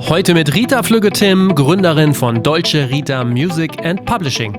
Heute mit Rita Flügge-Timm, Gründerin von Dolce Rita Music and Publishing.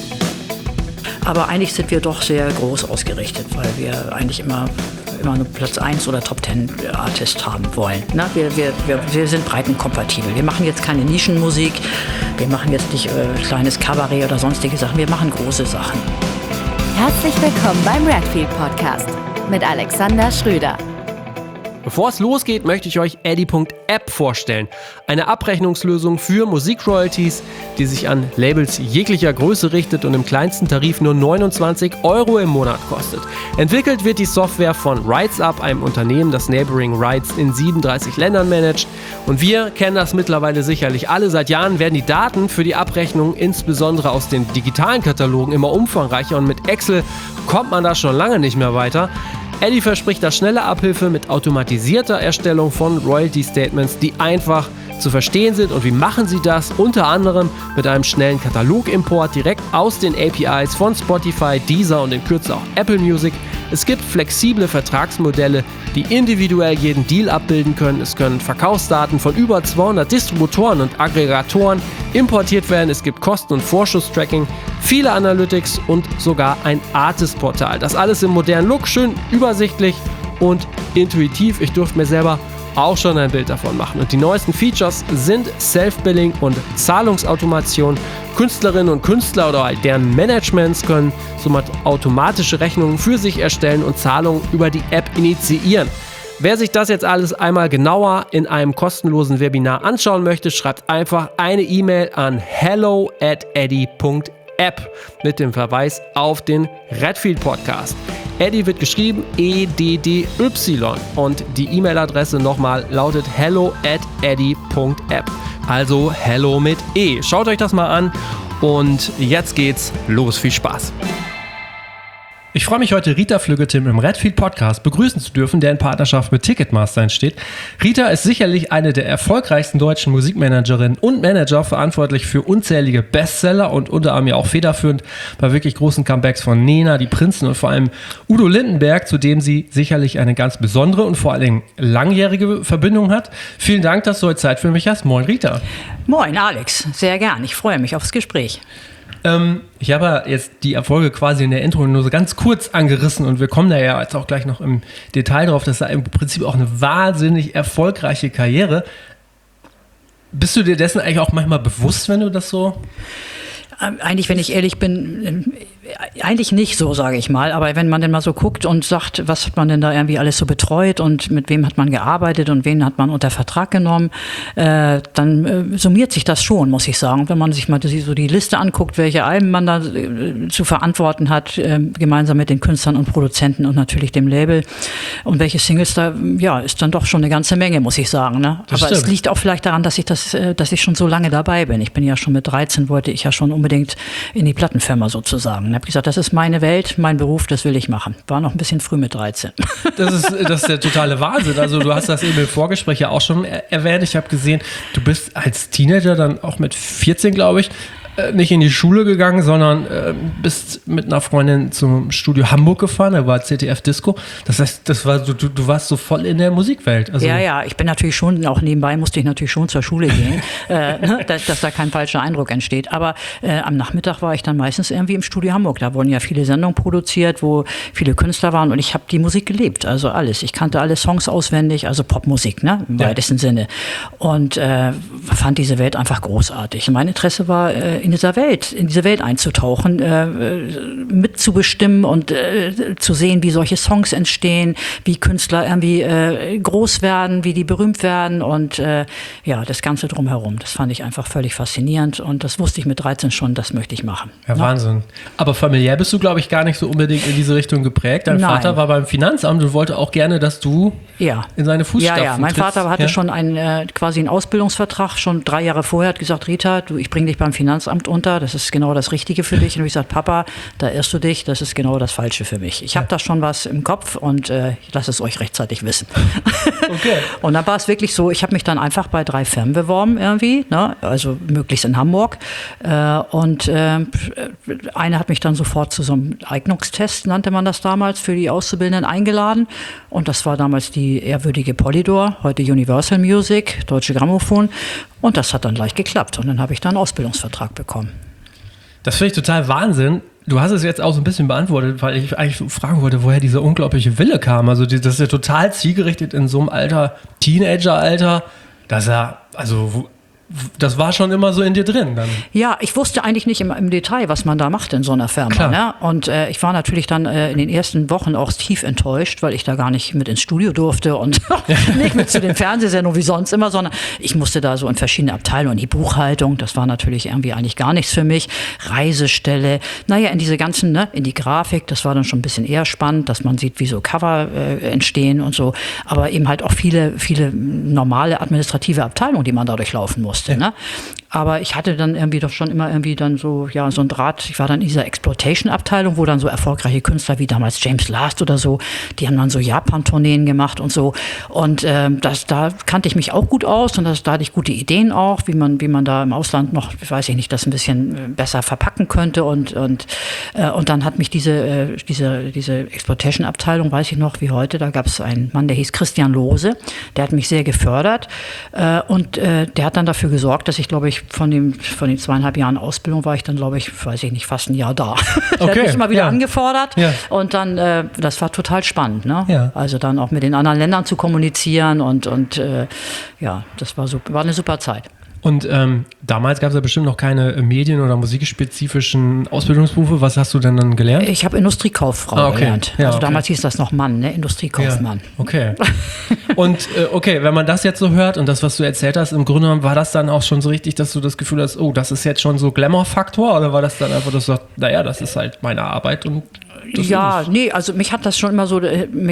Aber eigentlich sind wir doch sehr groß ausgerichtet, weil wir eigentlich immer nur Platz 1 oder Top 10 Artist haben wollen. Na, wir sind breitenkompatibel. Wir machen jetzt keine Nischenmusik, wir machen jetzt nicht kleines Kabarett oder sonstige Sachen, wir machen große Sachen. Herzlich willkommen beim Redfield Podcast mit Alexander Schröder. Bevor es losgeht, möchte ich euch Eddy.app vorstellen. Eine Abrechnungslösung für Musikroyalties, die sich an Labels jeglicher Größe richtet und im kleinsten Tarif nur 29 € im Monat kostet. Entwickelt wird die Software von RightsUp, einem Unternehmen, das Neighboring Rights in 37 Ländern managt. Und wir kennen das mittlerweile sicherlich alle. Seit Jahren werden die Daten für die Abrechnung, insbesondere aus den digitalen Katalogen, immer umfangreicher und mit Excel kommt man da schon lange nicht mehr weiter. Eddy verspricht da schnelle Abhilfe mit automatisierter Erstellung von Royalty-Statements, die einfach zu verstehen sind. Und wie machen sie das? Unter anderem mit einem schnellen Katalogimport direkt aus den APIs von Spotify, Deezer und in Kürze auch Apple Music. Es gibt flexible Vertragsmodelle, die individuell jeden Deal abbilden können. Es können Verkaufsdaten von über 200 Distributoren und Aggregatoren importiert werden. Es gibt Kosten- und Vorschusstracking, viele Analytics und sogar ein Artist-Portal. Das alles im modernen Look, schön übersichtlich und intuitiv. Ich durfte mir selber auch schon ein Bild davon machen. Und die neuesten Features sind Self-Billing und Zahlungsautomation. Künstlerinnen und Künstler oder deren Managements können somit automatische Rechnungen für sich erstellen und Zahlungen über die App initiieren. Wer sich das jetzt alles einmal genauer in einem kostenlosen Webinar anschauen möchte, schreibt einfach eine E-Mail an hello@eddy.app mit dem Verweis auf den Redfield Podcast. Eddy wird geschrieben EDDY und die E-Mail-Adresse nochmal lautet hello@eddy.app. Also hello mit E. Schaut euch das mal an und jetzt geht's los. Viel Spaß. Ich freue mich heute, Rita Flügge-Timm im Redfield Podcast begrüßen zu dürfen, der in Partnerschaft mit Ticketmaster entsteht. Rita ist sicherlich eine der erfolgreichsten deutschen Musikmanagerinnen und Manager, verantwortlich für unzählige Bestseller und unter anderem auch federführend bei wirklich großen Comebacks von Nena, die Prinzen und vor allem Udo Lindenberg, zu dem sie sicherlich eine ganz besondere und vor allen Dingen langjährige Verbindung hat. Vielen Dank, dass du heute Zeit für mich hast. Moin, Rita. Moin, Alex. Sehr gern. Ich freue mich aufs Gespräch. Ich habe jetzt die Erfolge quasi in der Intro nur so ganz kurz angerissen und wir kommen da ja jetzt auch gleich noch im Detail drauf. Das ist im Prinzip auch eine wahnsinnig erfolgreiche Karriere. Bist du dir dessen eigentlich auch manchmal bewusst, wenn du das so... Eigentlich, wenn ich ehrlich bin, eigentlich nicht so, sage ich mal. Aber wenn man denn mal so guckt und sagt, was hat man denn da irgendwie alles so betreut und mit wem hat man gearbeitet und wen hat man unter Vertrag genommen, dann summiert sich das schon, muss ich sagen. Wenn man sich mal so die Liste anguckt, welche Alben man da zu verantworten hat, gemeinsam mit den Künstlern und Produzenten und natürlich dem Label und welche Singles da, ja, ist dann doch schon eine ganze Menge, muss ich sagen. Ne? Aber stimmt. Es liegt auch vielleicht daran, dass ich schon so lange dabei bin. Ich bin ja schon mit 13, wollte ich ja schon unbedingt in die Plattenfirma sozusagen. Ich habe gesagt, das ist meine Welt, mein Beruf, das will ich machen. War noch ein bisschen früh mit 13. Das ist der totale Wahnsinn. Also du hast das eben im Vorgespräch ja auch schon erwähnt. Ich habe gesehen, du bist als Teenager dann auch mit 14, glaube ich, nicht in die Schule gegangen, sondern bist mit einer Freundin zum Studio Hamburg gefahren, da war ZDF Disco. Das heißt, das war so, du warst so voll in der Musikwelt. Also ja, ich bin natürlich schon, auch nebenbei musste ich natürlich schon zur Schule gehen, dass da kein falscher Eindruck entsteht. Aber am Nachmittag war ich dann meistens irgendwie im Studio Hamburg. Da wurden ja viele Sendungen produziert, wo viele Künstler waren und ich habe die Musik gelebt, also alles. Ich kannte alle Songs auswendig, also Popmusik, ne, im weitesten Sinne. Und fand diese Welt einfach großartig. Mein Interesse war, in diese Welt einzutauchen, mitzubestimmen und zu sehen, wie solche Songs entstehen, wie Künstler irgendwie groß werden, wie die berühmt werden und das Ganze drumherum. Das fand ich einfach völlig faszinierend und das wusste ich mit 13 schon, das möchte ich machen. Ja, Wahnsinn. Aber familiär bist du, glaube ich, gar nicht so unbedingt in diese Richtung geprägt. Dein Nein. Vater war beim Finanzamt und wollte auch gerne, dass du in seine Fußstapfen Ja, mein trittst. Vater hatte schon quasi einen Ausbildungsvertrag, schon 3 Jahre vorher, hat gesagt, Rita, ich bringe dich beim Finanzamt unter, das ist genau das Richtige für dich. Und ich gesagt, Papa, da irrst du dich, das ist genau das Falsche für mich. Ich habe da schon was im Kopf und lass es euch rechtzeitig wissen. Okay. Und dann war es wirklich so, ich habe mich dann einfach bei 3 Firmen beworben irgendwie, ne? Also möglichst in Hamburg. Und eine hat mich dann sofort zu so einem Eignungstest, nannte man das damals, für die Auszubildenden eingeladen. Und das war damals die ehrwürdige Polydor, heute Universal Music, Deutsche Grammophon. Und das hat dann gleich geklappt. Und dann habe ich da einen Ausbildungsvertrag bekommen. Das finde ich total Wahnsinn. Du hast es jetzt auch so ein bisschen beantwortet, weil ich eigentlich fragen wollte, woher dieser unglaubliche Wille kam. Also das ist ja total zielgerichtet in so einem Alter, Teenager-Alter, dass das war schon immer so in dir drin dann. Ja, ich wusste eigentlich nicht im Detail, was man da macht in so einer Firma. Ne? Und ich war natürlich dann in den ersten Wochen auch tief enttäuscht, weil ich da gar nicht mit ins Studio durfte und nicht mit zu den Fernsehsendungen wie sonst immer, sondern ich musste da so in verschiedene Abteilungen. Die Buchhaltung, das war natürlich irgendwie eigentlich gar nichts für mich. Reisestelle, naja, in diese ganzen, ne, in die Grafik, das war dann schon ein bisschen eher spannend, dass man sieht, wie so Cover entstehen und so. Aber eben halt auch viele normale administrative Abteilungen, die man da durchlaufen muss. Ja. Ne? Aber ich hatte dann irgendwie doch schon immer irgendwie dann so, ja, so ein Draht. Ich war dann in dieser Exploitation-Abteilung, wo dann so erfolgreiche Künstler wie damals James Last oder so, die haben dann so Japan-Tourneen gemacht und so. Und da kannte ich mich auch gut aus und da hatte ich gute Ideen auch, wie man da im Ausland noch, weiß ich nicht, das ein bisschen besser verpacken könnte. Und dann hat mich diese Exploitation-Abteilung, weiß ich noch wie heute, da gab es einen Mann, der hieß Christian Lohse, der hat mich sehr gefördert und der hat dann dafür gesorgt, dass ich, glaube ich, von den 2,5 Jahren Ausbildung war ich dann, glaube ich, weiß ich nicht, fast ein Jahr da. Der hat mich immer wieder angefordert und dann, das war total spannend, ne? Ja. Also dann auch mit den anderen Ländern zu kommunizieren und ja, das war eine super Zeit. Und damals gab es ja bestimmt noch keine medien- oder musikspezifischen Ausbildungsberufe. Was hast du denn dann gelernt? Ich habe Industriekauffrau gelernt. Ja, also damals hieß das noch Mann, ne? Industriekaufmann. Ja, okay. Und wenn man das jetzt so hört und das, was du erzählt hast, im Grunde genommen, war das dann auch schon so richtig, dass du das Gefühl hast, oh, das ist jetzt schon so Glamour-Faktor? Oder war das dann einfach, dass du sagst, naja, das ist halt meine Arbeit und ja, nee, also mich hat das schon immer so,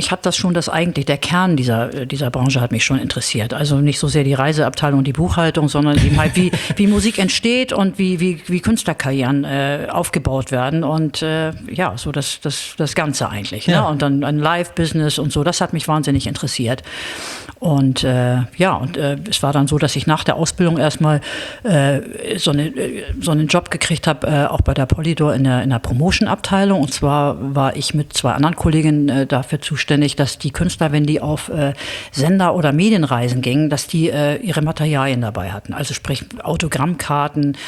der Kern dieser Branche hat mich schon interessiert. Also nicht so sehr die Reiseabteilung und die Buchhaltung, sondern eben halt, wie Musik entsteht und wie Künstlerkarrieren aufgebaut werden und ja, so das Ganze eigentlich. Ja. Ne? Und dann ein Live-Business und so, das hat mich wahnsinnig interessiert. Und es war dann so, dass ich nach der Ausbildung erstmal so einen Job gekriegt habe, auch bei der Polydor in der Promotion-Abteilung. Und zwar war ich mit 2 anderen Kolleginnen dafür zuständig, dass die Künstler, wenn die auf Sender- oder Medienreisen gingen, dass die ihre Materialien dabei hatten. Also sprich Autogrammkarten,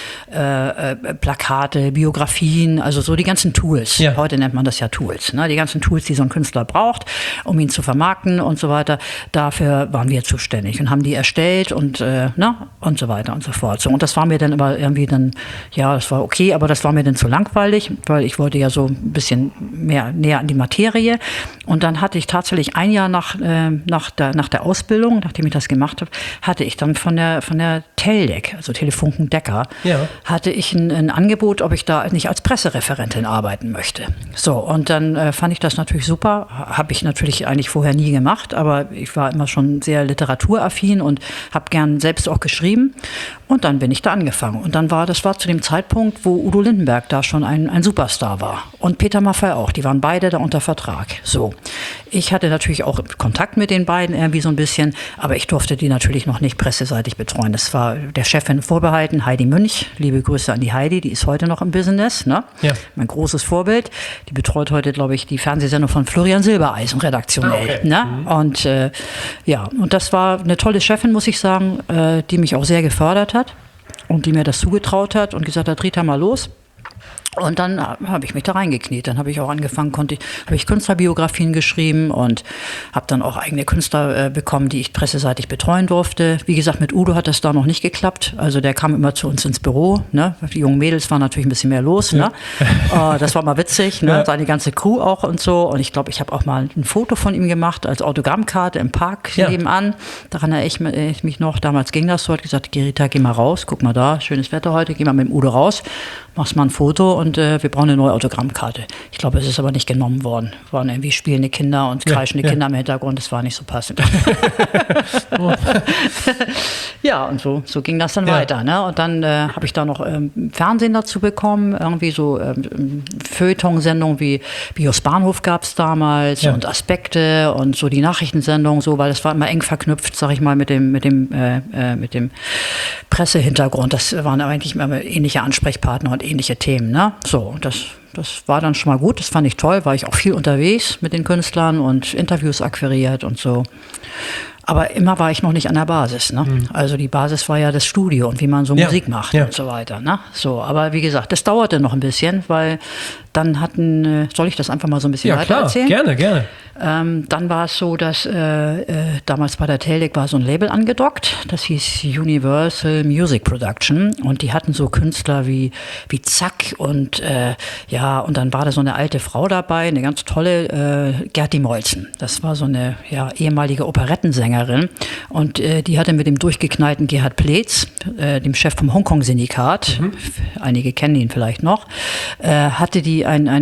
Plakate, Biografien, also so die ganzen Tools. Ja. Heute nennt man das ja Tools. Ne? Die ganzen Tools, die so ein Künstler braucht, um ihn zu vermarkten und so weiter. Dafür waren wir zuständig und haben die erstellt und und so weiter und so fort. So, und das war mir dann aber irgendwie das war okay, aber das war mir dann zu langweilig, weil ich wollte ja so ein bisschen mehr näher an die Materie. Und dann hatte ich tatsächlich ein Jahr nach der Ausbildung, nachdem ich das gemacht habe, hatte ich dann von der Teldec, also Telefunken Decker, hatte ich ein Angebot, ob ich da nicht als Pressereferentin arbeiten möchte. So, und dann fand ich das natürlich super. Habe ich natürlich eigentlich vorher nie gemacht, aber ich war immer schon sehr literaturaffin und habe gern selbst auch geschrieben. Und dann bin ich da angefangen. Und das war zu dem Zeitpunkt, wo Udo Lindenberg da schon ein Superstar war. Und Peter Maffay auch. Die waren beide da unter Vertrag. So. Ich hatte natürlich auch Kontakt mit den beiden irgendwie so ein bisschen, aber ich durfte die natürlich noch nicht presseseitig betreuen. Das war der Chefin vorbehalten, Heidi Münch. Liebe Grüße an die Heidi, die ist heute noch im Business. Ne? Ja. Mein großes Vorbild. Die betreut heute, glaube ich, die Fernsehsendung von Florian Silbereisen redaktionell. Okay. Ne? Und und das war eine tolle Chefin, muss ich sagen, die mich auch sehr gefördert hat und die mir das zugetraut hat und gesagt hat, Rita, mal los. Und dann habe ich mich da reingekniet. Dann habe ich auch angefangen, habe ich Künstlerbiografien geschrieben und habe dann auch eigene Künstler bekommen, die ich presseseitig betreuen durfte. Wie gesagt, mit Udo hat das da noch nicht geklappt. Also der kam immer zu uns ins Büro. Ne? Die jungen Mädels waren natürlich ein bisschen mehr los. Ja. Ne? Das war mal witzig. Ne? Ja. Seine ganze Crew auch und so. Und ich glaube, ich habe auch mal ein Foto von ihm gemacht als Autogrammkarte im Park nebenan. Daran erinnere ich mich noch. Damals ging das so. Hat gesagt, Rita, geh mal raus. Guck mal da, schönes Wetter heute. Geh mal mit dem Udo raus. Machst mal ein Foto und und wir brauchen eine neue Autogrammkarte. Ich glaube, es ist aber nicht genommen worden. Waren irgendwie spielende Kinder und kreischende Kinder im Hintergrund, das war nicht so passend. Ja, und so ging das dann weiter. Ne? Und dann habe ich da noch Fernsehen dazu bekommen, irgendwie so Feuilleton-Sendungen wie Bios Bahnhof gab es damals und Aspekte und so die Nachrichtensendungen, so, weil das war immer eng verknüpft, sag ich mal, mit dem Pressehintergrund. Das waren eigentlich immer ähnliche Ansprechpartner und ähnliche Themen. Ne? So, das war dann schon mal gut, das fand ich toll, war ich auch viel unterwegs mit den Künstlern und Interviews akquiriert und so. Aber immer war ich noch nicht an der Basis. Ne? Also die Basis war ja das Studio und wie man so Musik macht und so weiter. Ne? So, aber wie gesagt, das dauerte noch ein bisschen, weil dann soll ich das einfach mal so ein bisschen weiter erzählen? Ja, gerne. Dann war es so, dass damals bei der Teldec war so ein Label angedockt, das hieß Universal Music Production und die hatten so Künstler wie Zack und und dann war da so eine alte Frau dabei, eine ganz tolle Gerti Molzen. Das war so eine ehemalige Operettensängerin und die hatte mit dem durchgeknallten Gerhard Pleetz, dem Chef vom Hongkong-Syndikat, einige kennen ihn vielleicht noch, hatte die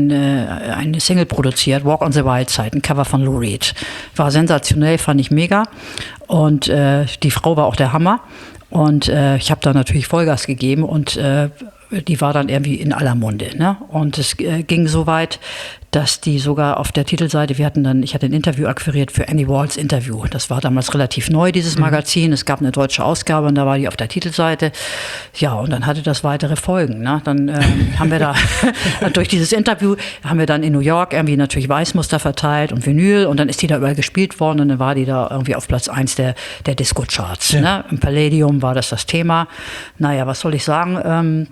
eine Single produziert, Walk on the Wild Side, ein Cover von Lou Reed. War sensationell, fand ich mega. Und die Frau war auch der Hammer. Und ich habe da natürlich Vollgas gegeben und die war dann irgendwie in aller Munde. Ne? Und es ging so weit, dass die sogar auf der Titelseite, ich hatte ein Interview akquiriert für Annie Walls Interview. Das war damals relativ neu, dieses Magazin. Es gab eine deutsche Ausgabe und da war die auf der Titelseite. Ja, und dann hatte das weitere Folgen. Ne? Dann haben wir da, durch dieses Interview, haben wir dann in New York irgendwie natürlich Weißmuster verteilt und Vinyl und dann ist die da überall gespielt worden und dann war die da irgendwie auf Platz 1 der Disco-Charts. Ja. Ne? Im Palladium war das Thema. Naja, was soll ich sagen?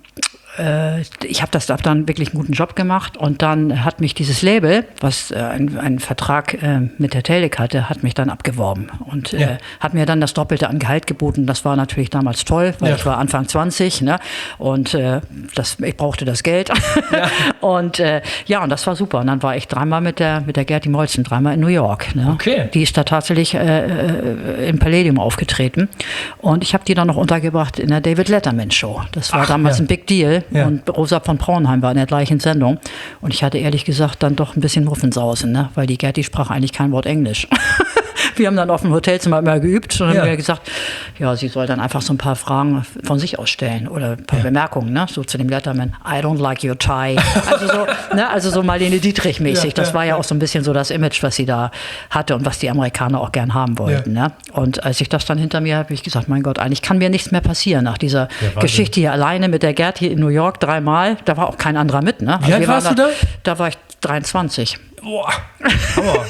Ich habe dann wirklich einen guten Job gemacht und dann hat mich dieses Label, was einen Vertrag mit der Teldec hatte, hat mich dann abgeworben und hat mir dann das Doppelte an Gehalt geboten. Das war natürlich damals toll, weil ich war Anfang 20, ne? Und ich brauchte das Geld. Und und das war super. Und dann war ich dreimal mit der Gerti Molzen, dreimal in New York. Ne? Okay. Die ist da tatsächlich im Palladium aufgetreten und ich habe die dann noch untergebracht in der David Letterman Show. Das war damals ein Big Deal. Ja. Und Rosa von Braunheim war in der gleichen Sendung. Und ich hatte ehrlich gesagt dann doch ein bisschen Muffensausen, ne? Weil die Gerti sprach eigentlich kein Wort Englisch. Wir haben dann auf dem Hotelzimmer immer geübt und haben mir gesagt, sie soll dann einfach so ein paar Fragen von sich aus stellen oder ein paar Bemerkungen, ne? So zu dem Letterman, I don't like your tie. Also so Marlene Dietrich mäßig. Das war ja auch so ein bisschen so das Image, was sie da hatte und was die Amerikaner auch gern haben wollten. Ne? Und als ich das dann hinter mir habe, habe ich gesagt, mein Gott, eigentlich kann mir nichts mehr passieren nach dieser Geschichte hier alleine mit der Gerti in New York dreimal. Da war auch kein anderer mit. Ne? Wie alt warst du da? Da war ich 23. Boah, Hammer.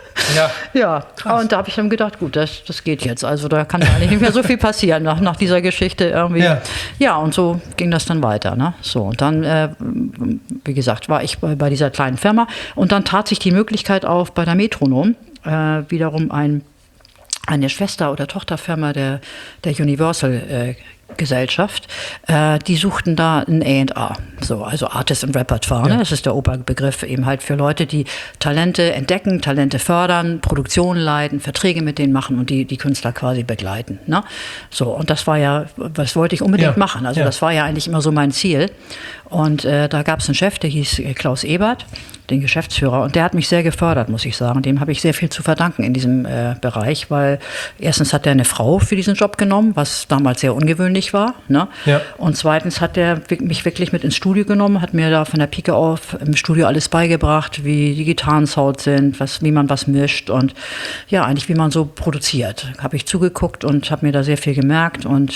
Und da habe ich dann gedacht, gut, das geht jetzt. Also da kann eigentlich nicht mehr so viel passieren nach dieser Geschichte irgendwie. Ja, und so ging das dann weiter. Ne? So, und dann, wie gesagt, war ich bei dieser kleinen Firma und dann tat sich die Möglichkeit auf bei der Metronom, wiederum eine Schwester- oder Tochterfirma der Universal Gesellschaft, die suchten da ein A&R, so, also Artist and Repertoire. Ne? Das ist der Oberbegriff eben halt für Leute, die Talente entdecken, Talente fördern, Produktionen leiten, Verträge mit denen machen und die Künstler quasi begleiten. Ne? So, und das war was wollte ich unbedingt machen. Also das war ja eigentlich immer so mein Ziel. Und da gab es einen Chef, der hieß Klaus Ebert, den Geschäftsführer, und der hat mich sehr gefördert, muss ich sagen. Dem habe ich sehr viel zu verdanken in diesem Bereich, weil erstens hat er eine Frau für diesen Job genommen, was damals sehr ungewöhnlich war. Ne? Ja. Und zweitens hat er mich wirklich mit ins Studio genommen, hat mir da von der Pike auf im Studio alles beigebracht, wie die Gitarrensound sind, wie man was mischt und eigentlich wie man so produziert. Habe ich zugeguckt und habe mir da sehr viel gemerkt und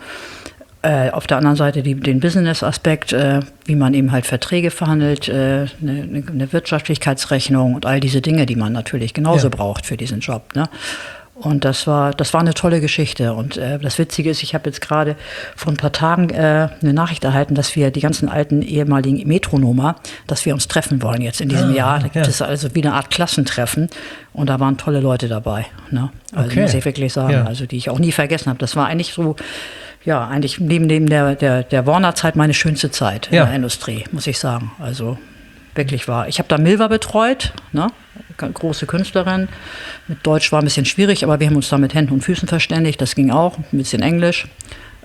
auf der anderen Seite den Business-Aspekt, wie man eben halt Verträge verhandelt, eine Wirtschaftlichkeitsrechnung und all diese Dinge, die man natürlich genauso braucht für diesen Job. Ne? Und das war eine tolle Geschichte. Und das Witzige ist, ich habe jetzt gerade vor ein paar Tagen eine Nachricht erhalten, dass wir die ganzen alten ehemaligen Metronomer, dass wir uns treffen wollen jetzt in diesem Jahr. Da gibt es also wie eine Art Klassentreffen. Und da waren tolle Leute dabei. Ne? Also muss ich wirklich sagen, also die ich auch nie vergessen habe. Das war eigentlich so, eigentlich neben der Warner-Zeit meine schönste Zeit in der Industrie, muss ich sagen. Also wirklich war. Ich habe da Milva betreut, ne? Große Künstlerin. Mit Deutsch war ein bisschen schwierig, aber wir haben uns da mit Händen und Füßen verständigt. Das ging auch, ein bisschen Englisch.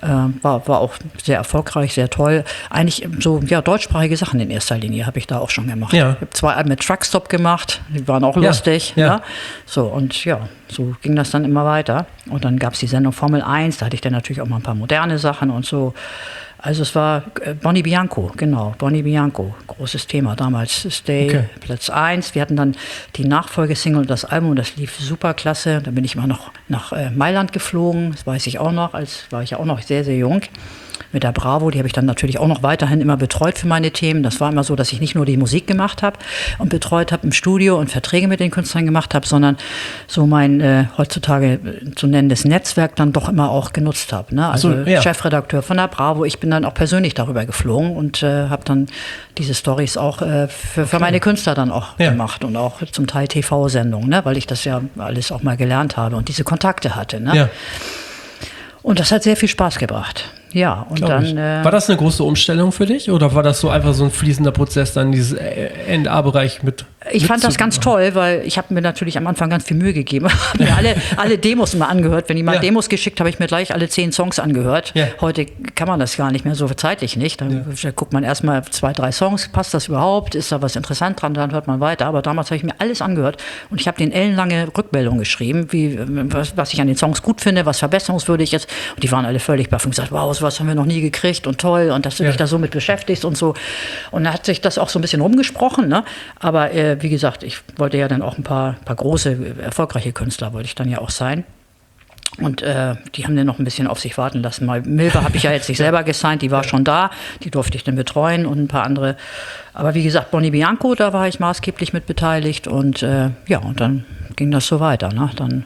War auch sehr erfolgreich, sehr toll. Eigentlich so deutschsprachige Sachen in erster Linie habe ich da auch schon gemacht. Ja. Ich habe 2 Alben mit Truckstop gemacht, die waren auch lustig. Ja. Ja. So, und ja, so ging das dann immer weiter. Und dann gab es die Sendung Formel 1, da hatte ich dann natürlich auch mal ein paar moderne Sachen und so. Also es war Bonnie Bianco, genau, Bonnie Bianco, großes Thema damals, Stay, Platz 1. Wir hatten dann die Nachfolgesingle und das Album, das lief super klasse. Da bin ich mal noch nach Mailand geflogen, das weiß ich auch noch, als war ich ja auch noch sehr, sehr jung. Mit der Bravo, die habe ich dann natürlich auch noch weiterhin immer betreut für meine Themen. Das war immer so, dass ich nicht nur die Musik gemacht habe und betreut habe im Studio und Verträge mit den Künstlern gemacht habe, sondern so mein heutzutage zu nennendes Netzwerk dann doch immer auch genutzt habe. Ne? Also Chefredakteur von der Bravo. Ich bin dann auch persönlich darüber geflogen und habe dann diese Storys auch für meine Künstler dann auch gemacht und auch zum Teil TV-Sendungen, ne? Weil ich das ja alles auch mal gelernt habe und diese Kontakte hatte. Ne? Ja. Und das hat sehr viel Spaß gebracht. Ja, und dann. War das eine große Umstellung für dich oder war das so einfach so ein fließender Prozess, dann dieses NA-Bereich mit? Ich fand das ganz toll, weil ich habe mir natürlich am Anfang ganz viel Mühe gegeben. Habe mir alle Demos mal angehört. Wenn jemand Demos geschickt, habe ich mir gleich alle 10 Songs angehört. Ja. Heute kann man das gar nicht mehr, so zeitlich nicht. Dann guckt man erstmal 2, 3 Songs, passt das überhaupt? Ist da was interessant dran? Dann hört man weiter. Aber damals habe ich mir alles angehört und ich habe denen ellenlange Rückmeldungen geschrieben, was ich an den Songs gut finde, was verbesserungswürdig ist. Und die waren alle völlig baff und gesagt, wow, sowas haben wir noch nie gekriegt und toll und dass du dich da so mit beschäftigst und so. Und da hat sich das auch so ein bisschen rumgesprochen, ne? Aber wie gesagt, ich wollte ja dann auch ein paar große, erfolgreiche Künstler, wollte ich dann ja auch sein. Und die haben dann noch ein bisschen auf sich warten lassen. Mal Milva habe ich ja jetzt nicht selber gesigned, die war schon da, die durfte ich dann betreuen und ein paar andere. Aber wie gesagt, Bonnie Bianco, da war ich maßgeblich mit beteiligt und und dann ging das so weiter. Ne? Dann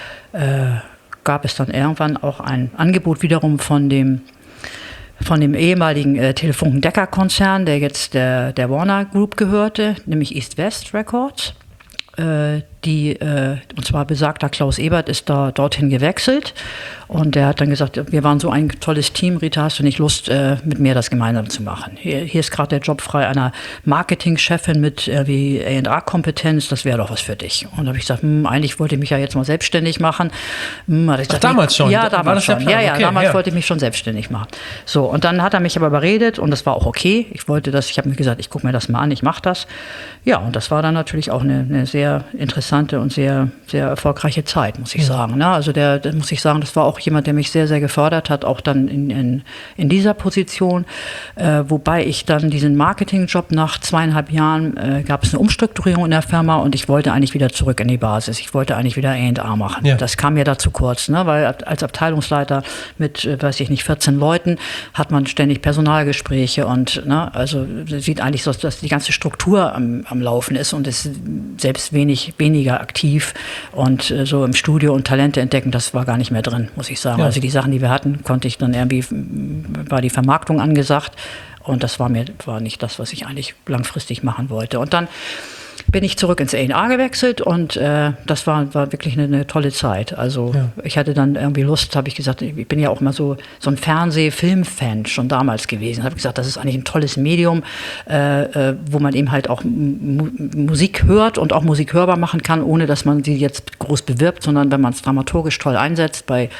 gab es dann irgendwann auch ein Angebot wiederum von dem ehemaligen Telefunken-Decker-Konzern, der jetzt der Warner Group gehörte, nämlich East West Records. Und zwar besagter Klaus Ebert ist dorthin gewechselt und der hat dann gesagt, wir waren so ein tolles Team, Rita, hast du nicht Lust, mit mir das gemeinsam zu machen? Hier ist gerade der Job frei einer Marketingchefin mit wie A&R-Kompetenz, das wäre doch was für dich. Und da habe ich gesagt, eigentlich wollte ich mich ja jetzt mal selbstständig machen. Damals schon? Ja, damals schon. Damals wollte ich mich schon selbstständig machen. So, und dann hat er mich aber überredet und das war auch okay. Ich habe mir gesagt, ich gucke mir das mal an, ich mache das. Ja, und das war dann natürlich auch eine sehr interessante und sehr, sehr erfolgreiche Zeit, muss ich sagen. Ne? Also muss ich sagen, das war auch jemand, der mich sehr, sehr gefördert hat, auch dann in dieser Position. Wobei ich dann diesen Marketingjob nach 2,5 Jahren, gab es eine Umstrukturierung in der Firma und ich wollte eigentlich wieder zurück in die Basis. Ich wollte eigentlich wieder A&R machen. Ja. Das kam mir da zu kurz, ne? Weil als Abteilungsleiter mit, 14 Leuten hat man ständig Personalgespräche und also sieht eigentlich so, dass die ganze Struktur am Laufen ist und ist selbst weniger aktiv und so im Studio und Talente entdecken, das war gar nicht mehr drin, muss ich sagen. Ja. Also die Sachen, die wir hatten, konnte ich dann irgendwie, war die Vermarktung angesagt und das war nicht das, was ich eigentlich langfristig machen wollte. Und dann bin ich zurück ins A&R gewechselt und das war wirklich eine tolle Zeit. Also ich hatte dann irgendwie Lust, habe ich gesagt, ich bin ja auch immer so ein Fernseh-Film-Fan schon damals gewesen. Habe gesagt, das ist eigentlich ein tolles Medium, wo man eben halt auch Musik hört und auch Musik hörbar machen kann, ohne dass man sie jetzt groß bewirbt, sondern wenn man es dramaturgisch toll einsetzt bei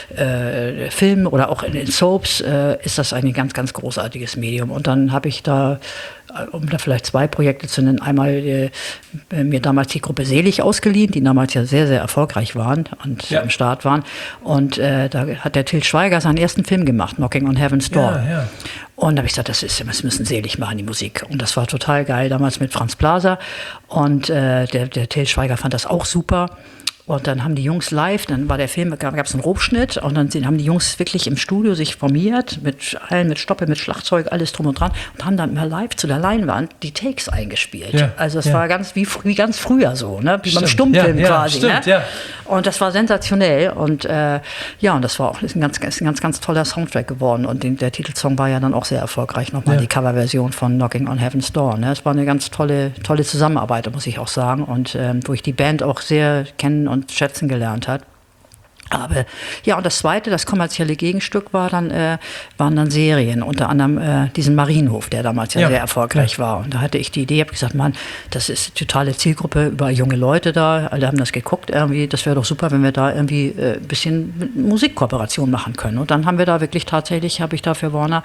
Filmen oder auch in Soaps, ist das ein ganz, ganz großartiges Medium. Und dann habe ich da, um da vielleicht 2 Projekte zu nennen, einmal mir damals die Gruppe Selig ausgeliehen, die damals ja sehr, sehr erfolgreich waren und am Start waren. Und da hat der Til Schweiger seinen ersten Film gemacht, Knocking on Heaven's Door. Ja. Und da habe ich gesagt, das müssen Selig machen, die Musik. Und das war total geil, damals mit Franz Blaser. Und der Til Schweiger fand das auch super. Und dann haben die Jungs live, dann war der Film, gab es einen Rohschnitt und dann haben die Jungs wirklich im Studio sich formiert, mit Stoppe, mit Schlagzeug, alles drum und dran und haben dann mal live zu der Leinwand die Takes eingespielt. Ja, also es war ganz wie ganz früher so, ne? Wie beim Stummfilm quasi. Stimmt, ne? Ja. Und das war sensationell und und das war auch ein ganz toller Soundtrack geworden und der Titelsong war ja dann auch sehr erfolgreich, nochmal die Coverversion von Knocking on Heaven's Door. Ne? Es war eine ganz tolle Zusammenarbeit, muss ich auch sagen und wo ich die Band auch sehr kennen und schätzen gelernt hat. Aber ja, und das zweite, das kommerzielle Gegenstück waren dann Serien, unter anderem diesen Marienhof, der damals ja sehr erfolgreich war. Und da hatte ich die Idee, habe gesagt, Mann, das ist eine totale Zielgruppe, überall junge Leute da, alle haben das geguckt irgendwie, das wäre doch super, wenn wir da irgendwie ein bisschen Musikkooperation machen können. Und dann haben wir da wirklich tatsächlich, habe ich da für Warner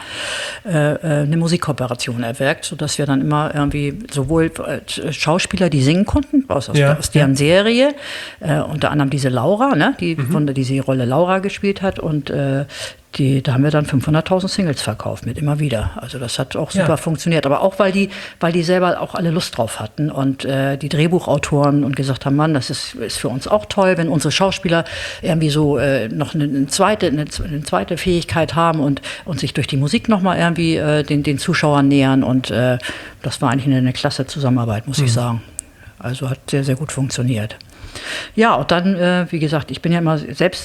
eine Musikkooperation erwirkt, sodass wir dann immer irgendwie sowohl Schauspieler, die singen konnten, aus deren Serie, unter anderem diese Laura, ne, die diese Rolle Laura gespielt hat und da haben wir dann 500.000 Singles verkauft mit immer wieder. Also das hat auch super funktioniert. Aber auch, weil die selber auch alle Lust drauf hatten und die Drehbuchautoren und gesagt haben, Mann, das ist für uns auch toll, wenn unsere Schauspieler irgendwie so noch eine zweite Fähigkeit haben und sich durch die Musik nochmal irgendwie den Zuschauern nähern. Und das war eigentlich eine klasse Zusammenarbeit, muss ich sagen. Also hat sehr, sehr gut funktioniert. Ja, und dann, wie gesagt, ich bin ja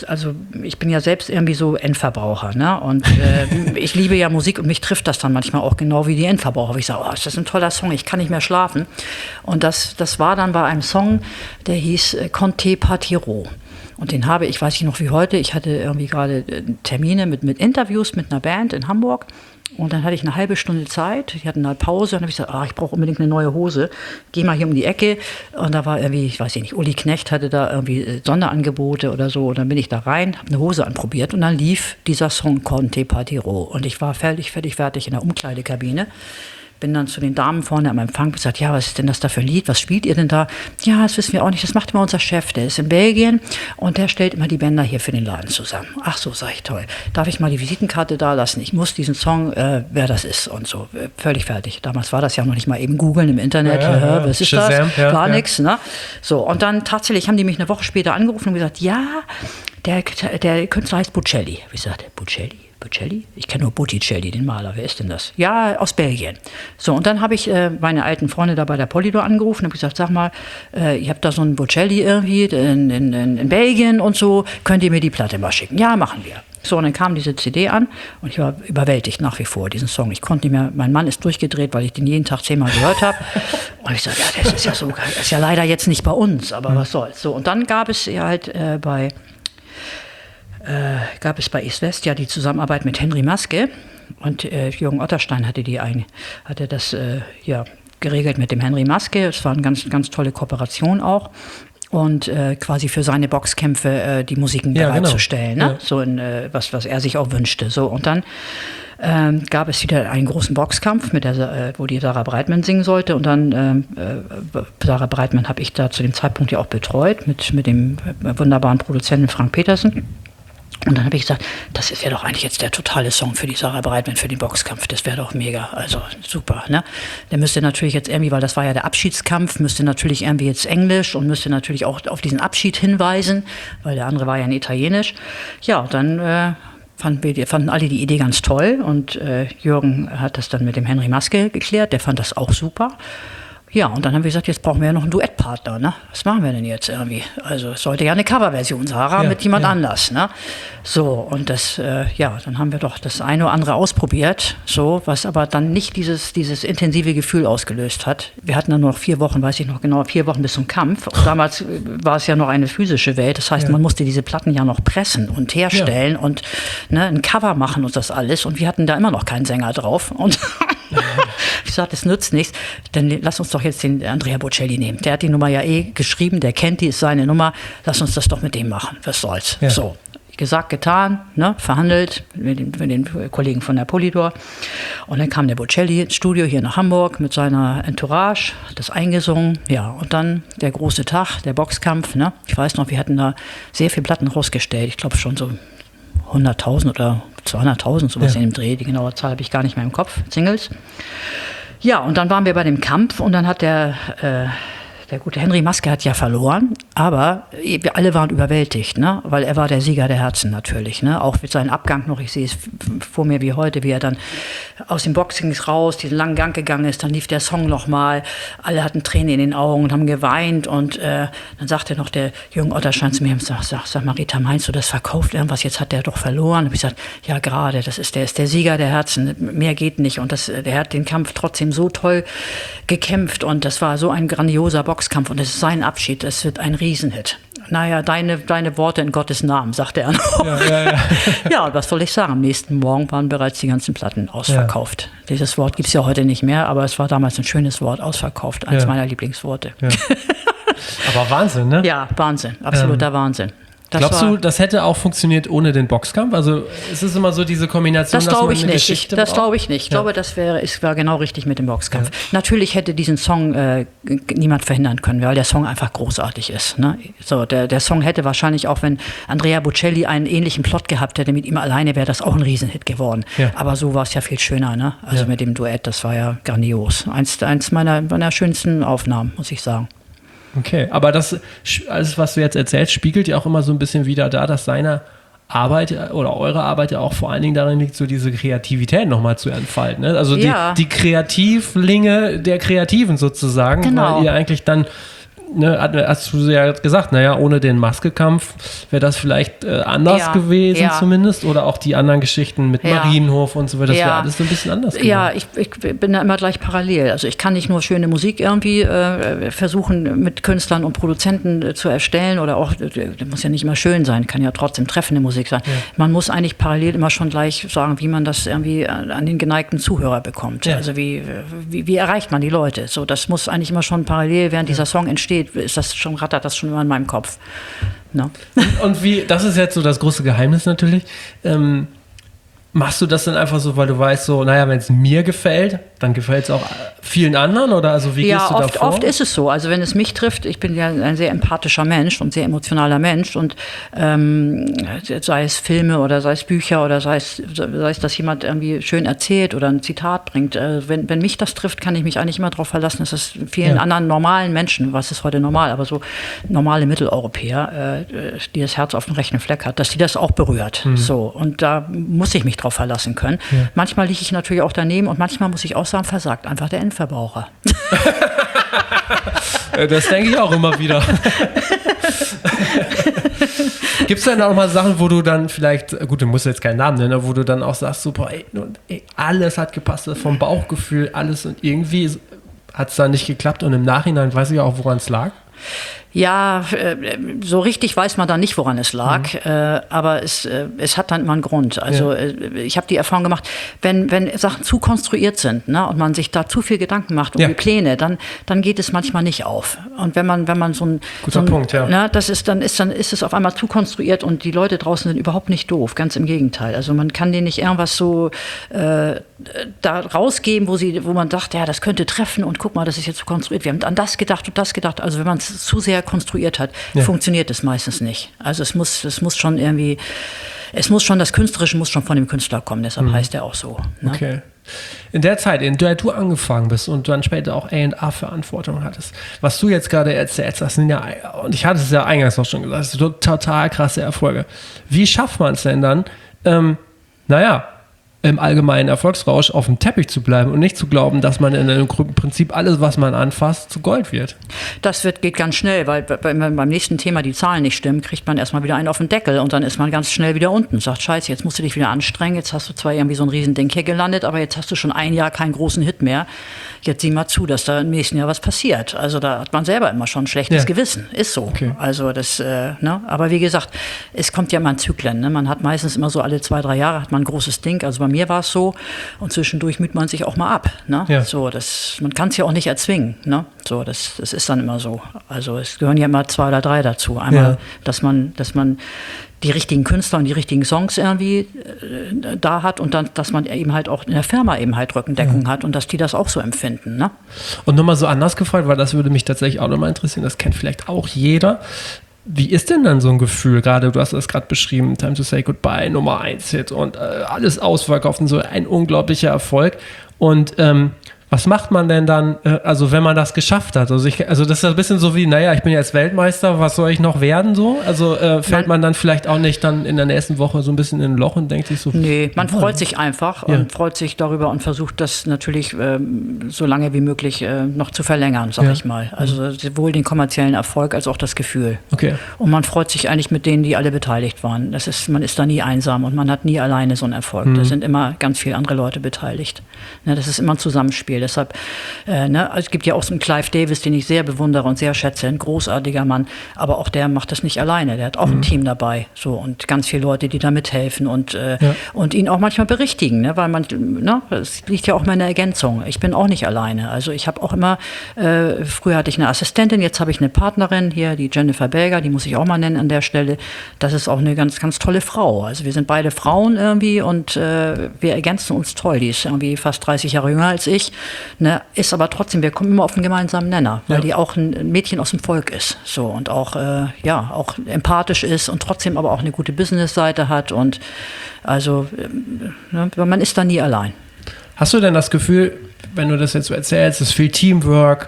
selbst irgendwie so Endverbraucher, ne? Und ich liebe ja Musik und mich trifft das dann manchmal auch genau wie die Endverbraucher. Ich sage, ist das ein toller Song, ich kann nicht mehr schlafen. Und das war dann bei einem Song, der hieß Conte Partiro. Und den habe ich, weiß ich noch wie heute, ich hatte irgendwie gerade Termine mit Interviews mit einer Band in Hamburg. Und dann hatte ich eine halbe Stunde Zeit, ich hatte eine Pause und dann habe ich gesagt, ich brauche unbedingt eine neue Hose. Geh mal hier um die Ecke. Und da war irgendwie, ich weiß nicht, Uli Knecht hatte da irgendwie Sonderangebote oder so. Und dann bin ich da rein, habe eine Hose anprobiert und dann lief dieser Song Conte Partiro. Und ich war fertig in der Umkleidekabine. Bin dann zu den Damen vorne am Empfang gesagt, ja, was ist denn das da für ein Lied? Was spielt ihr denn da? Ja, das wissen wir auch nicht. Das macht immer unser Chef. Der ist in Belgien und der stellt immer die Bänder hier für den Laden zusammen. Ach so, sag ich, toll. Darf ich mal die Visitenkarte da lassen? Ich muss diesen Song, wer das ist und so. Völlig fertig. Damals war das ja noch nicht mal eben googeln im Internet. Was ist Shazam, das? Gar nichts. Ne? So, und dann tatsächlich haben die mich eine Woche später angerufen und gesagt, ja, der Künstler heißt Bocelli. Wie gesagt, Bocelli? Ich kenne nur Botticelli, den Maler. Wer ist denn das? Ja, aus Belgien. So, und dann habe ich meine alten Freunde da bei der Polydor angerufen und habe gesagt, sag mal, ihr habt da so einen Bocelli irgendwie in Belgien und so, könnt ihr mir die Platte mal schicken? Ja, machen wir. So, und dann kam diese CD an und ich war überwältigt nach wie vor, diesen Song. Ich konnte nicht mehr, mein Mann ist durchgedreht, weil ich den jeden Tag 10-mal gehört habe. Und ich sagte, ja, das ist ja so geil. Das ist ja leider jetzt nicht bei uns, aber was soll's. So, und dann gab es halt bei East West ja die Zusammenarbeit mit Henry Maske und Jürgen Otterstein hatte das geregelt mit dem Henry Maske. Es war eine ganz, ganz tolle Kooperation auch und quasi für seine Boxkämpfe die Musiken bereitzustellen, ne? So was er sich auch wünschte. So, und dann gab es wieder einen großen Boxkampf, wo die Sarah Brightman singen sollte. Und dann, Sarah Brightman habe ich da zu dem Zeitpunkt ja auch betreut, mit dem wunderbaren Produzenten Frank Petersen. Und dann habe ich gesagt, das ist ja doch eigentlich jetzt der totale Song für die Sarah Brightman, für den Boxkampf. Das wäre doch mega, also super, ne? Der müsste natürlich jetzt irgendwie, weil das war ja der Abschiedskampf, müsste natürlich irgendwie jetzt Englisch und müsste natürlich auch auf diesen Abschied hinweisen, weil der andere war ja in Italienisch. Ja, dann fanden alle die Idee ganz toll und Jürgen hat das dann mit dem Henry Maske geklärt, der fand das auch super. Ja, und dann haben wir gesagt, jetzt brauchen wir ja noch einen Duettpartner, ne? Was machen wir denn jetzt irgendwie? Also es sollte ja eine Coverversion, Sarah mit jemand anders, ne? So, und dann haben wir doch das eine oder andere ausprobiert, so, was aber dann nicht dieses intensive Gefühl ausgelöst hat. Wir hatten dann nur noch 4 Wochen, weiß ich noch genau, 4 Wochen bis zum Kampf. Und damals war es ja noch eine physische Welt, das heißt, man musste diese Platten ja noch pressen und herstellen und ein Cover machen und das alles. Und wir hatten da immer noch keinen Sänger drauf. Und ich sagte, das nützt nichts, dann lass uns doch jetzt den Andrea Bocelli nehmen. Der hat die Nummer ja geschrieben, der kennt die, ist seine Nummer, lass uns das doch mit dem machen, was soll's. Ja. So, gesagt, getan, ne, verhandelt mit den Kollegen von der Polydor. Und dann kam der Bocelli ins Studio hier nach Hamburg mit seiner Entourage, hat das eingesungen, ja, und dann der große Tag, der Boxkampf, ne. Ich weiß noch, wir hatten da sehr viele Platten rausgestellt, ich glaube schon so 100.000 oder 200.000, sowas in dem Dreh. Die genaue Zahl habe ich gar nicht mehr im Kopf, Singles. Ja, und dann waren wir bei dem Kampf und dann hat der gute Henry Maske hat ja verloren, aber wir alle waren überwältigt, ne? Weil er war der Sieger der Herzen natürlich, ne? Auch mit seinem Abgang noch, ich sehe es vor mir wie heute, wie er dann aus dem Boxing raus, diesen langen Gang gegangen ist, dann lief der Song nochmal, alle hatten Tränen in den Augen und haben geweint und dann sagte noch der Jürgen Otterstein zu mir, sag Marita, meinst du, das verkauft irgendwas, jetzt hat der doch verloren? Und ich gesagt, ja gerade, der ist der Sieger der Herzen, mehr geht nicht und der hat den Kampf trotzdem so toll gekämpft und das war so ein grandioser Boxkampf Boxkampf und es ist sein Abschied, es wird ein Riesenhit. Naja, deine Worte in Gottes Namen, sagte er noch. Ja, was soll ich sagen? Am nächsten Morgen waren bereits die ganzen Platten ausverkauft. Ja. Dieses Wort gibt es ja heute nicht mehr, aber es war damals ein schönes Wort, ausverkauft, eines meiner Lieblingsworte. Ja. Aber Wahnsinn, ne? Ja, Wahnsinn, absoluter Wahnsinn. Glaubst du, das hätte auch funktioniert ohne den Boxkampf? Also es ist immer so diese Kombination, das glaube ich nicht. Das glaube ich nicht. Ich glaube, das war genau richtig mit dem Boxkampf. Ja. Natürlich hätte diesen Song niemand verhindern können, weil der Song einfach großartig ist. Ne? So, der Song hätte wahrscheinlich auch, wenn Andrea Bocelli einen ähnlichen Plot gehabt hätte mit ihm alleine, wäre das auch ein Riesenhit geworden. Ja. Aber so war es ja viel schöner. Ne? Also mit dem Duett, das war ja grandios. Eins meiner schönsten Aufnahmen, muss ich sagen. Okay, aber das, alles, was du jetzt erzählst, spiegelt ja auch immer so ein bisschen wieder da, dass seine Arbeit oder eure Arbeit ja auch vor allen Dingen darin liegt, so diese Kreativität nochmal zu entfalten. Ne? Also die Kreativlinge der Kreativen sozusagen, genau. Weil ihr eigentlich dann, ne, hast du ja gesagt, naja, ohne den Maskekampf wäre das vielleicht anders gewesen zumindest, oder auch die anderen Geschichten mit Marienhof und so weiter, das wäre alles so ein bisschen anders gewesen. Ja, ich bin da immer gleich parallel. Also ich kann nicht nur schöne Musik irgendwie versuchen mit Künstlern und Produzenten zu erstellen oder auch, das muss ja nicht immer schön sein, kann ja trotzdem treffende Musik sein. Ja. Man muss eigentlich parallel immer schon gleich sagen, wie man das irgendwie an den geneigten Zuhörer bekommt. Ja. Also wie erreicht man die Leute? So, das muss eigentlich immer schon parallel, während dieser Song entsteht, rattert das schon immer in meinem Kopf. No. Und wie, das ist jetzt so das große Geheimnis natürlich, machst du das dann einfach so, weil du weißt so, naja, wenn es mir gefällt, dann gefällt es auch vielen anderen, oder also wie gehst du da vor? Oft ist es so, also wenn es mich trifft, ich bin ja ein sehr empathischer Mensch und sehr emotionaler Mensch und sei es Filme oder sei es Bücher oder sei es, dass jemand irgendwie schön erzählt oder ein Zitat bringt, wenn mich das trifft, kann ich mich eigentlich immer darauf verlassen, dass es vielen anderen normalen Menschen, was ist heute normal, aber so normale Mitteleuropäer, die das Herz auf dem rechten Fleck hat, dass die das auch berührt. So, und da muss ich mich drauf verlassen können. Ja. Manchmal liege ich natürlich auch daneben und manchmal muss ich auch sagen, versagt einfach der Endverbraucher. Das denke ich auch immer wieder. Gibt es denn auch mal Sachen, wo du dann vielleicht, gut, du musst jetzt keinen Namen nennen, wo du dann auch sagst, super, ey, alles hat gepasst, vom Bauchgefühl, alles, und irgendwie hat es dann nicht geklappt und im Nachhinein weiß ich auch, woran es lag? Ja, so richtig weiß man dann nicht, woran es lag, aber es hat dann immer einen Grund. Also ich habe die Erfahrung gemacht, wenn Sachen zu konstruiert sind, ne, und man sich da zu viel Gedanken macht um die Pläne, dann geht es manchmal nicht auf. Und wenn man so ein Punkt, ne, dann ist es auf einmal zu konstruiert und die Leute draußen sind überhaupt nicht doof, ganz im Gegenteil. Also man kann denen nicht irgendwas so da rausgeben, wo man sagt, ja, das könnte treffen und guck mal, das ist jetzt so konstruiert. Wir haben an das gedacht und das gedacht. Also wenn man es zu sehr konstruiert hat, funktioniert es meistens nicht. Also es muss schon irgendwie, das Künstlerische muss schon von dem Künstler kommen, deshalb heißt er auch so. Ne? Okay. In der Zeit, in der du angefangen bist und dann später auch A&R-Verantwortung hattest, was du jetzt gerade erzählst, das sind ja, und ich hatte es ja eingangs auch schon gesagt, das sind total krasse Erfolge. Wie schafft man es denn dann, im allgemeinen Erfolgsrausch auf dem Teppich zu bleiben und nicht zu glauben, dass man in einem Prinzip alles, was man anfasst, zu Gold wird? Das geht ganz schnell, weil beim nächsten Thema die Zahlen nicht stimmen, kriegt man erstmal wieder einen auf den Deckel und dann ist man ganz schnell wieder unten. Sagt, scheiße, jetzt musst du dich wieder anstrengen, jetzt hast du zwar irgendwie so ein Riesending hier gelandet, aber jetzt hast du schon ein Jahr keinen großen Hit mehr. Jetzt sieh mal zu, dass da im nächsten Jahr was passiert. Also da hat man selber immer schon ein schlechtes Gewissen. Ist so. Okay. Also das, aber wie gesagt, es kommt ja immer in Zyklen. Ne? Man hat meistens immer so alle 2-3 Jahre hat man ein großes Ding. Also bei mir war es so und zwischendurch müht man sich auch mal ab. Ne? Ja. So, man kann es ja auch nicht erzwingen. Ne? So, das ist dann immer so. Also es gehören ja immer 2 oder 3 dazu. Einmal, dass man die richtigen Künstler und die richtigen Songs irgendwie da hat und dann, dass man eben halt auch in der Firma eben halt Rückendeckung hat und dass die das auch so empfinden. Ne? Und nochmal so anders gefragt, weil das würde mich tatsächlich auch nochmal interessieren, das kennt vielleicht auch jeder. Wie ist denn dann so ein Gefühl, gerade du hast das gerade beschrieben, Time to Say Goodbye, Nummer 1 Hit und alles ausverkauft und so ein unglaublicher Erfolg und was macht man denn dann, also wenn man das geschafft hat? Also das ist ein bisschen so wie, naja, ich bin jetzt Weltmeister, was soll ich noch werden so? Also fällt man dann vielleicht auch nicht dann in der nächsten Woche so ein bisschen in ein Loch und denkt sich so... Nee, man freut sich einfach und freut sich darüber und versucht das natürlich so lange wie möglich noch zu verlängern, sag ich mal. Also sowohl den kommerziellen Erfolg als auch das Gefühl. Okay. Und man freut sich eigentlich mit denen, die alle beteiligt waren. Man ist da nie einsam und man hat nie alleine so einen Erfolg. Da sind immer ganz viele andere Leute beteiligt. Ja, das ist immer ein Zusammenspiel. Deshalb, es gibt ja auch so einen Clive Davis, den ich sehr bewundere und sehr schätze, ein großartiger Mann, aber auch der macht das nicht alleine, der hat auch ein Team dabei, so, und ganz viele Leute, die da mithelfen und ihn auch manchmal berichtigen, ne? Weil es liegt ja auch mal in der Ergänzung. Ich bin auch nicht alleine, also ich habe auch immer, früher hatte ich eine Assistentin, jetzt habe ich eine Partnerin hier, die Jennifer Belger, die muss ich auch mal nennen an der Stelle. Das ist auch eine ganz, ganz tolle Frau. Also wir sind beide Frauen irgendwie und wir ergänzen uns toll. Die ist irgendwie fast 30 Jahre jünger als ich, ne? Ist aber trotzdem, wir kommen immer auf einen gemeinsamen Nenner, weil die auch ein Mädchen aus dem Volk ist, so, und auch auch empathisch ist und trotzdem aber auch eine gute Business-Seite hat, und also man ist da nie allein. Hast du denn das Gefühl, wenn du das jetzt so erzählst, es ist viel Teamwork,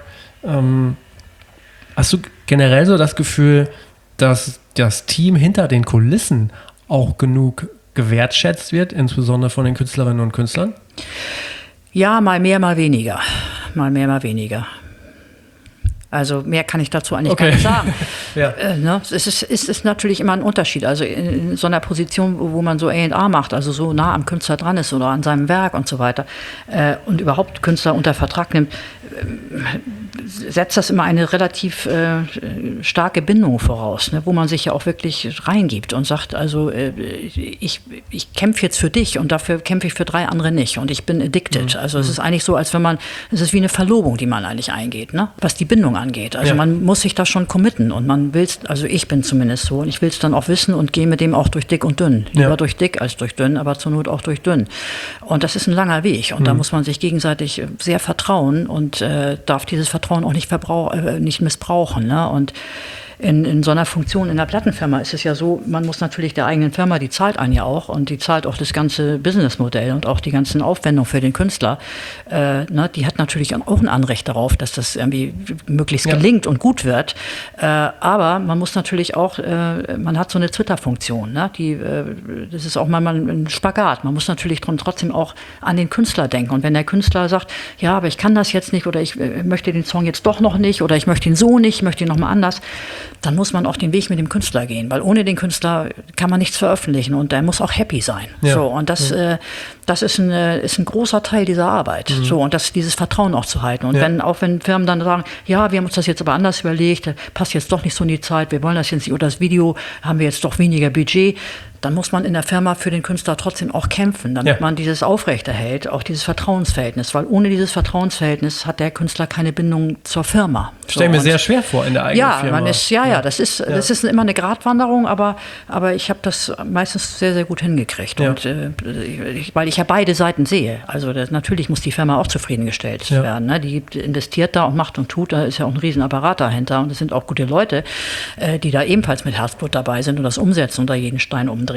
hast du generell so das Gefühl, dass das Team hinter den Kulissen auch genug gewertschätzt wird, insbesondere von den Künstlerinnen und Künstlern? Ja, mal mehr, mal weniger. Mal mehr, mal weniger. Also mehr kann ich dazu eigentlich gar nicht sagen. Es ist natürlich immer ein Unterschied. Also in so einer Position, wo man so A&R macht, also so nah am Künstler dran ist oder an seinem Werk und so weiter, und überhaupt Künstler unter Vertrag nimmt, setzt das immer eine relativ starke Bindung voraus, ne, wo man sich ja auch wirklich reingibt und sagt, also ich kämpfe jetzt für dich und dafür kämpfe ich für 3 andere nicht und ich bin addicted. Also es ist eigentlich so, als wenn es ist wie eine Verlobung, die man eigentlich eingeht, ne, was die Bindung angeht. Also man muss sich da schon committen und man will es, also ich bin zumindest so, und ich will es dann auch wissen und gehe mit dem auch durch dick und dünn. Lieber durch dick als durch dünn, aber zur Not auch durch dünn. Und das ist ein langer Weg und da muss man sich gegenseitig sehr vertrauen und darf dieses Vertrauen auch nicht missbrauchen. Ne? Und in so einer Funktion in der Plattenfirma ist es ja so, man muss natürlich der eigenen Firma, die zahlt einen ja auch und die zahlt auch das ganze Businessmodell und auch die ganzen Aufwendungen für den Künstler. Die hat natürlich auch ein Anrecht darauf, dass das irgendwie möglichst gelingt und gut wird. Aber man muss natürlich auch, man hat so eine Twitter-Funktion, ne? Das ist auch manchmal ein Spagat. Man muss natürlich trotzdem auch an den Künstler denken. Und wenn der Künstler sagt, ja, aber ich kann das jetzt nicht oder ich möchte den Song jetzt doch noch nicht oder ich möchte ihn so nicht, ich möchte ihn nochmal anders, dann muss man auch den Weg mit dem Künstler gehen, weil ohne den Künstler kann man nichts veröffentlichen und der muss auch happy sein. Ja. So, und das ist ein großer Teil dieser Arbeit. So, und dieses Vertrauen auch zu halten. Und wenn Firmen dann sagen, ja, wir haben uns das jetzt aber anders überlegt, passt jetzt doch nicht so in die Zeit, wir wollen das jetzt nicht, oder das Video haben wir jetzt doch weniger Budget, dann muss man in der Firma für den Künstler trotzdem auch kämpfen, damit man dieses aufrechterhält, auch dieses Vertrauensverhältnis, weil ohne dieses Vertrauensverhältnis hat der Künstler keine Bindung zur Firma. Ich stelle mir sehr schwer vor in der eigenen Firma. Das ist immer eine Gratwanderung, aber ich habe das meistens sehr, sehr gut hingekriegt. Ja. Und, weil ich ja beide Seiten sehe. Also natürlich muss die Firma auch zufriedengestellt werden. Ne? Die investiert da und macht und tut, da ist ja auch ein Riesenapparat dahinter und es sind auch gute Leute, die da ebenfalls mit Herzblut dabei sind und das umsetzen und da jeden Stein umdrehen.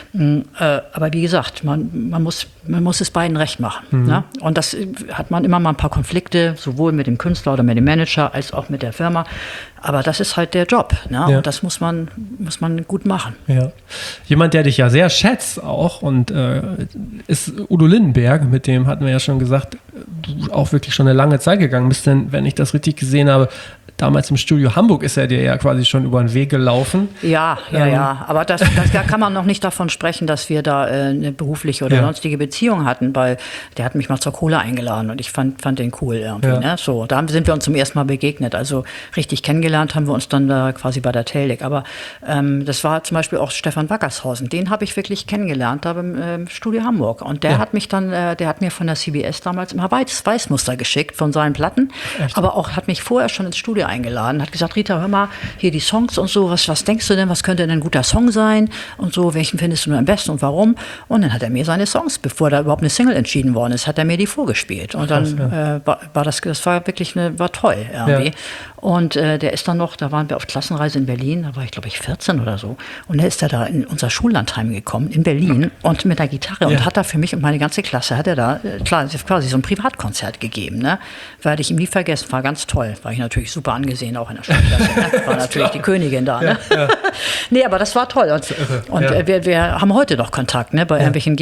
Aber wie gesagt, man muss es beiden recht machen. Ne? Und das hat man immer mal ein paar Konflikte, sowohl mit dem Künstler oder mit dem Manager als auch mit der Firma. Aber das ist halt der Job. Ne? Ja. Und das muss man gut machen. Ja. Jemand, der dich ja sehr schätzt auch und ist Udo Lindenberg, mit dem hatten wir ja schon gesagt, du auch wirklich schon eine lange Zeit gegangen bist, denn wenn ich das richtig gesehen habe, damals im Studio Hamburg ist er dir ja quasi schon über den Weg gelaufen. Ja. Aber da kann man noch nicht davon sprechen, dass wir da eine berufliche oder sonstige Beziehung hatten, weil der hat mich mal zur Kohle eingeladen und ich fand den cool irgendwie. Ja. Ne? So, da sind wir uns zum ersten Mal begegnet. Also richtig kennengelernt haben wir uns dann da quasi bei der Teldec. Aber das war zum Beispiel auch Stefan Wackershausen. Den habe ich wirklich kennengelernt da beim Studio Hamburg. Und der hat mich dann, der hat mir von der CBS damals immer Weißmuster geschickt von seinen Platten. Echt? Aber auch hat mich vorher schon ins Studio eingeladen, hat gesagt, Rita, hör mal, hier die Songs und so, was denkst du denn, was könnte denn ein guter Song sein und so, welchen findest du am besten und warum? Und dann hat er mir seine Songs, bevor da überhaupt eine Single entschieden worden ist, hat er mir die vorgespielt. Und dann war das war wirklich war toll irgendwie. Ja. Und der ist dann noch, da waren wir auf Klassenreise in Berlin, da war ich glaube ich 14 oder so, und der ist da in unser Schullandheim gekommen, in Berlin, und mit der Gitarre und hat da für mich und meine ganze Klasse, hat er da quasi so ein Privatkonzert gegeben, ne? Werde ich ihm nie vergessen, war ganz toll, war ich natürlich super angesehen, auch in der Schulklasse, ne? War natürlich die Königin da, ne? Nee, aber das war toll. Und wir haben heute noch Kontakt, ne? Bei irgendwelchen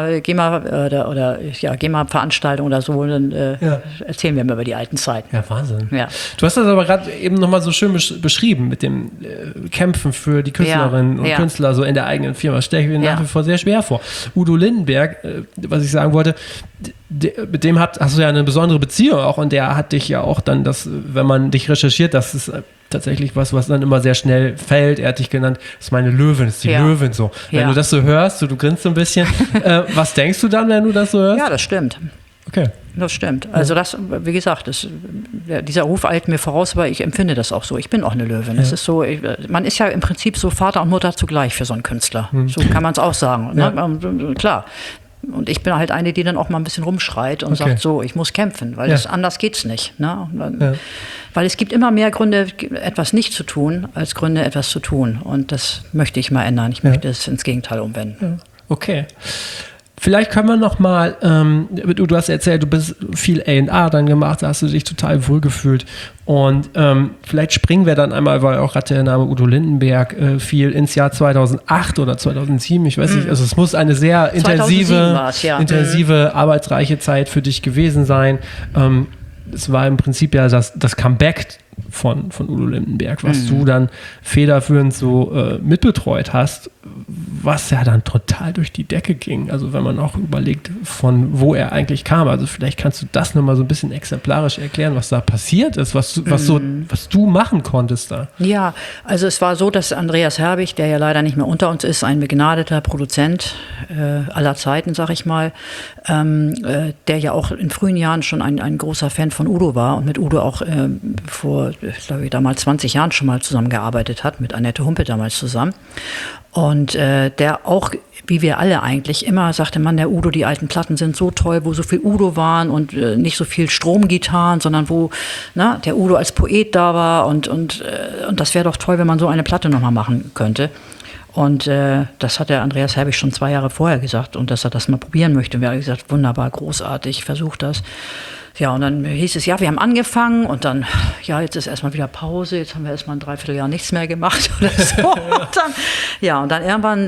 GEMA-Veranstaltungen oder so. Dann erzählen wir mir über die alten Zeiten. Ja, Wahnsinn. Ja. Du hast das aber gerade eben nochmal so schön beschrieben mit dem Kämpfen für die Künstlerinnen und Künstler so in der eigenen Firma. Das stelle ich mir nach wie vor sehr schwer vor. Udo Lindenberg, was ich sagen wollte, mit dem hast du ja eine besondere Beziehung auch, und der hat dich ja auch dann, wenn man dich recherchiert, das ist tatsächlich was dann immer sehr schnell fällt. Er hat dich genannt, das ist meine Löwin, das ist die Löwin so. Wenn du das so hörst, du grinst so ein bisschen, was denkst du dann, wenn du das so hörst? Ja, das stimmt. Okay. Das stimmt. Also das, wie gesagt, dieser Ruf eilt mir voraus, aber ich empfinde das auch so. Ich bin auch eine Löwin. Es ist so, man ist ja im Prinzip so Vater und Mutter zugleich für so einen Künstler. So kann man es auch sagen. Ne? Klar. Und ich bin halt eine, die dann auch mal ein bisschen rumschreit und sagt, so, ich muss kämpfen, weil anders geht's nicht. Ne? Weil es gibt immer mehr Gründe, etwas nicht zu tun, als Gründe, etwas zu tun. Und das möchte ich mal ändern. Ich möchte es ins Gegenteil umwenden. Okay. Vielleicht können wir noch mal, du hast erzählt, du bist viel A&R dann gemacht, da hast du dich total wohlgefühlt. Und vielleicht springen wir dann einmal, weil auch gerade der Name Udo Lindenberg fiel, ins Jahr 2008 oder 2007, ich weiß nicht, also es muss eine sehr intensive, arbeitsreiche Zeit für dich gewesen sein. Es war im Prinzip ja das Comeback von Udo Lindenberg, was du dann federführend so mitbetreut hast, was ja dann total durch die Decke ging. Also wenn man auch überlegt, von wo er eigentlich kam. Also vielleicht kannst du das nochmal so ein bisschen exemplarisch erklären, was da passiert ist, was du machen konntest da. Ja, also es war so, dass Andreas Herbig, der ja leider nicht mehr unter uns ist, ein begnadeter Produzent aller Zeiten, sag ich mal, der ja auch in frühen Jahren schon ein großer Fan von Udo war und mit Udo auch vor, ich glaube, damals 20 Jahren schon mal zusammengearbeitet hat, mit Annette Humpe damals zusammen. Und der auch, wie wir alle eigentlich, immer sagte, Mann, der Udo, die alten Platten sind so toll, wo so viel Udo waren und nicht so viel Stromgitarren, sondern wo der Udo als Poet da war und das wäre doch toll, wenn man so eine Platte nochmal machen könnte. Und das hat der Andreas Herbig schon 2 Jahre vorher gesagt und dass er das mal probieren möchte. Und wir haben gesagt, wunderbar, großartig, versuch das. Ja, und dann hieß es, wir haben angefangen und dann, jetzt ist erstmal wieder Pause, jetzt haben wir erstmal ein Dreivierteljahr nichts mehr gemacht oder so. Und dann irgendwann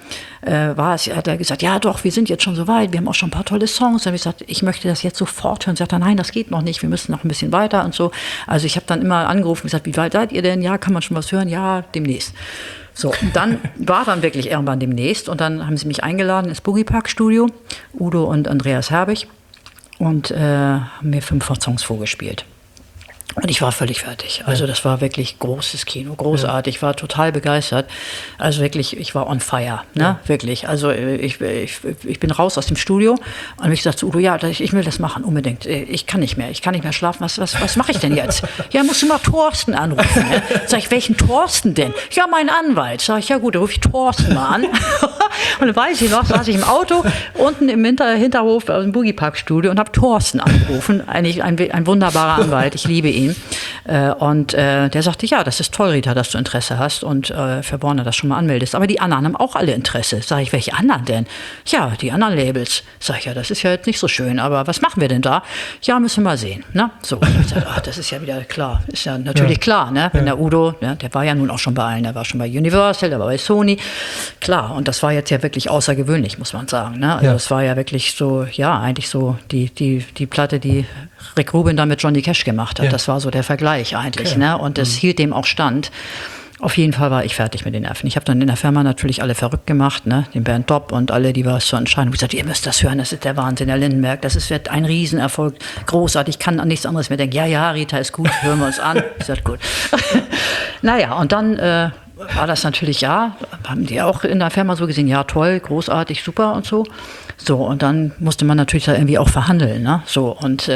hat er gesagt, ja doch, wir sind jetzt schon so weit, wir haben auch schon ein paar tolle Songs. Dann habe ich gesagt, ich möchte das jetzt sofort hören. Sagt er, nein, das geht noch nicht, wir müssen noch ein bisschen weiter und so. Also ich habe dann immer angerufen und gesagt, wie weit seid ihr denn? Ja, kann man schon was hören? Ja, demnächst. So, und dann war dann wirklich irgendwann demnächst und dann haben sie mich eingeladen ins Boogie Park Studio, Udo und Andreas Herbig. Und haben mir 5 Songs vorgespielt. Und ich war völlig fertig. Also das war wirklich großes Kino, großartig. Ich war total begeistert. Also wirklich, ich war on fire, ne? Wirklich. Also ich bin raus aus dem Studio und habe gesagt zu Udo, ich will das machen, unbedingt. Ich kann nicht mehr schlafen. Was mache ich denn jetzt? Ja, musst du mal Thorsten anrufen. Ne? Sag ich, welchen Thorsten denn? Ja, mein Anwalt. Sag ich, ja gut, dann rufe ich Thorsten mal an. Und dann weiß ich noch, saß ich im Auto, unten im Hinterhof aus dem Boogie Park Studio und habe Thorsten angerufen. Eigentlich ein wunderbarer Anwalt, ich liebe ihn. Und der sagte, ja, das ist toll, Rita, dass du Interesse hast und für Warner das schon mal anmeldest. Aber die anderen haben auch alle Interesse. Sag ich, welche anderen denn? Ja, die anderen Labels. Sag ich, ja, das ist ja jetzt nicht so schön, aber was machen wir denn da? Ja, müssen wir mal sehen. Ne? So, und ich sag, das ist ja wieder klar. Ist ja natürlich klar, ne? Wenn der Udo, der war ja nun auch schon bei allen, der war schon bei Universal, der war bei Sony. Klar, und das war jetzt ja wirklich außergewöhnlich, muss man sagen. Ne? Also das war ja wirklich so, eigentlich so die Platte, die Rick Rubin da mit Johnny Cash gemacht hat. Ja. Das war so der Vergleich eigentlich. Okay. Ne? Und das hielt dem auch stand. Auf jeden Fall war ich fertig mit den Nerven. Ich habe dann in der Firma natürlich alle verrückt gemacht, ne? Den Bernd Dopp und alle, die was zur Entscheidung gesagt, ihr müsst das hören, das ist der Wahnsinn, der Lindenberg, wird ein Riesenerfolg, großartig, ich kann an nichts anderes mehr denken. Ja, Rita, ist gut, hören wir uns an. Ich sag, gut. Naja, und dann war das natürlich, haben die auch in der Firma so gesehen, ja, toll, großartig, super und so. So, und dann musste man natürlich da irgendwie auch verhandeln, ne? So, und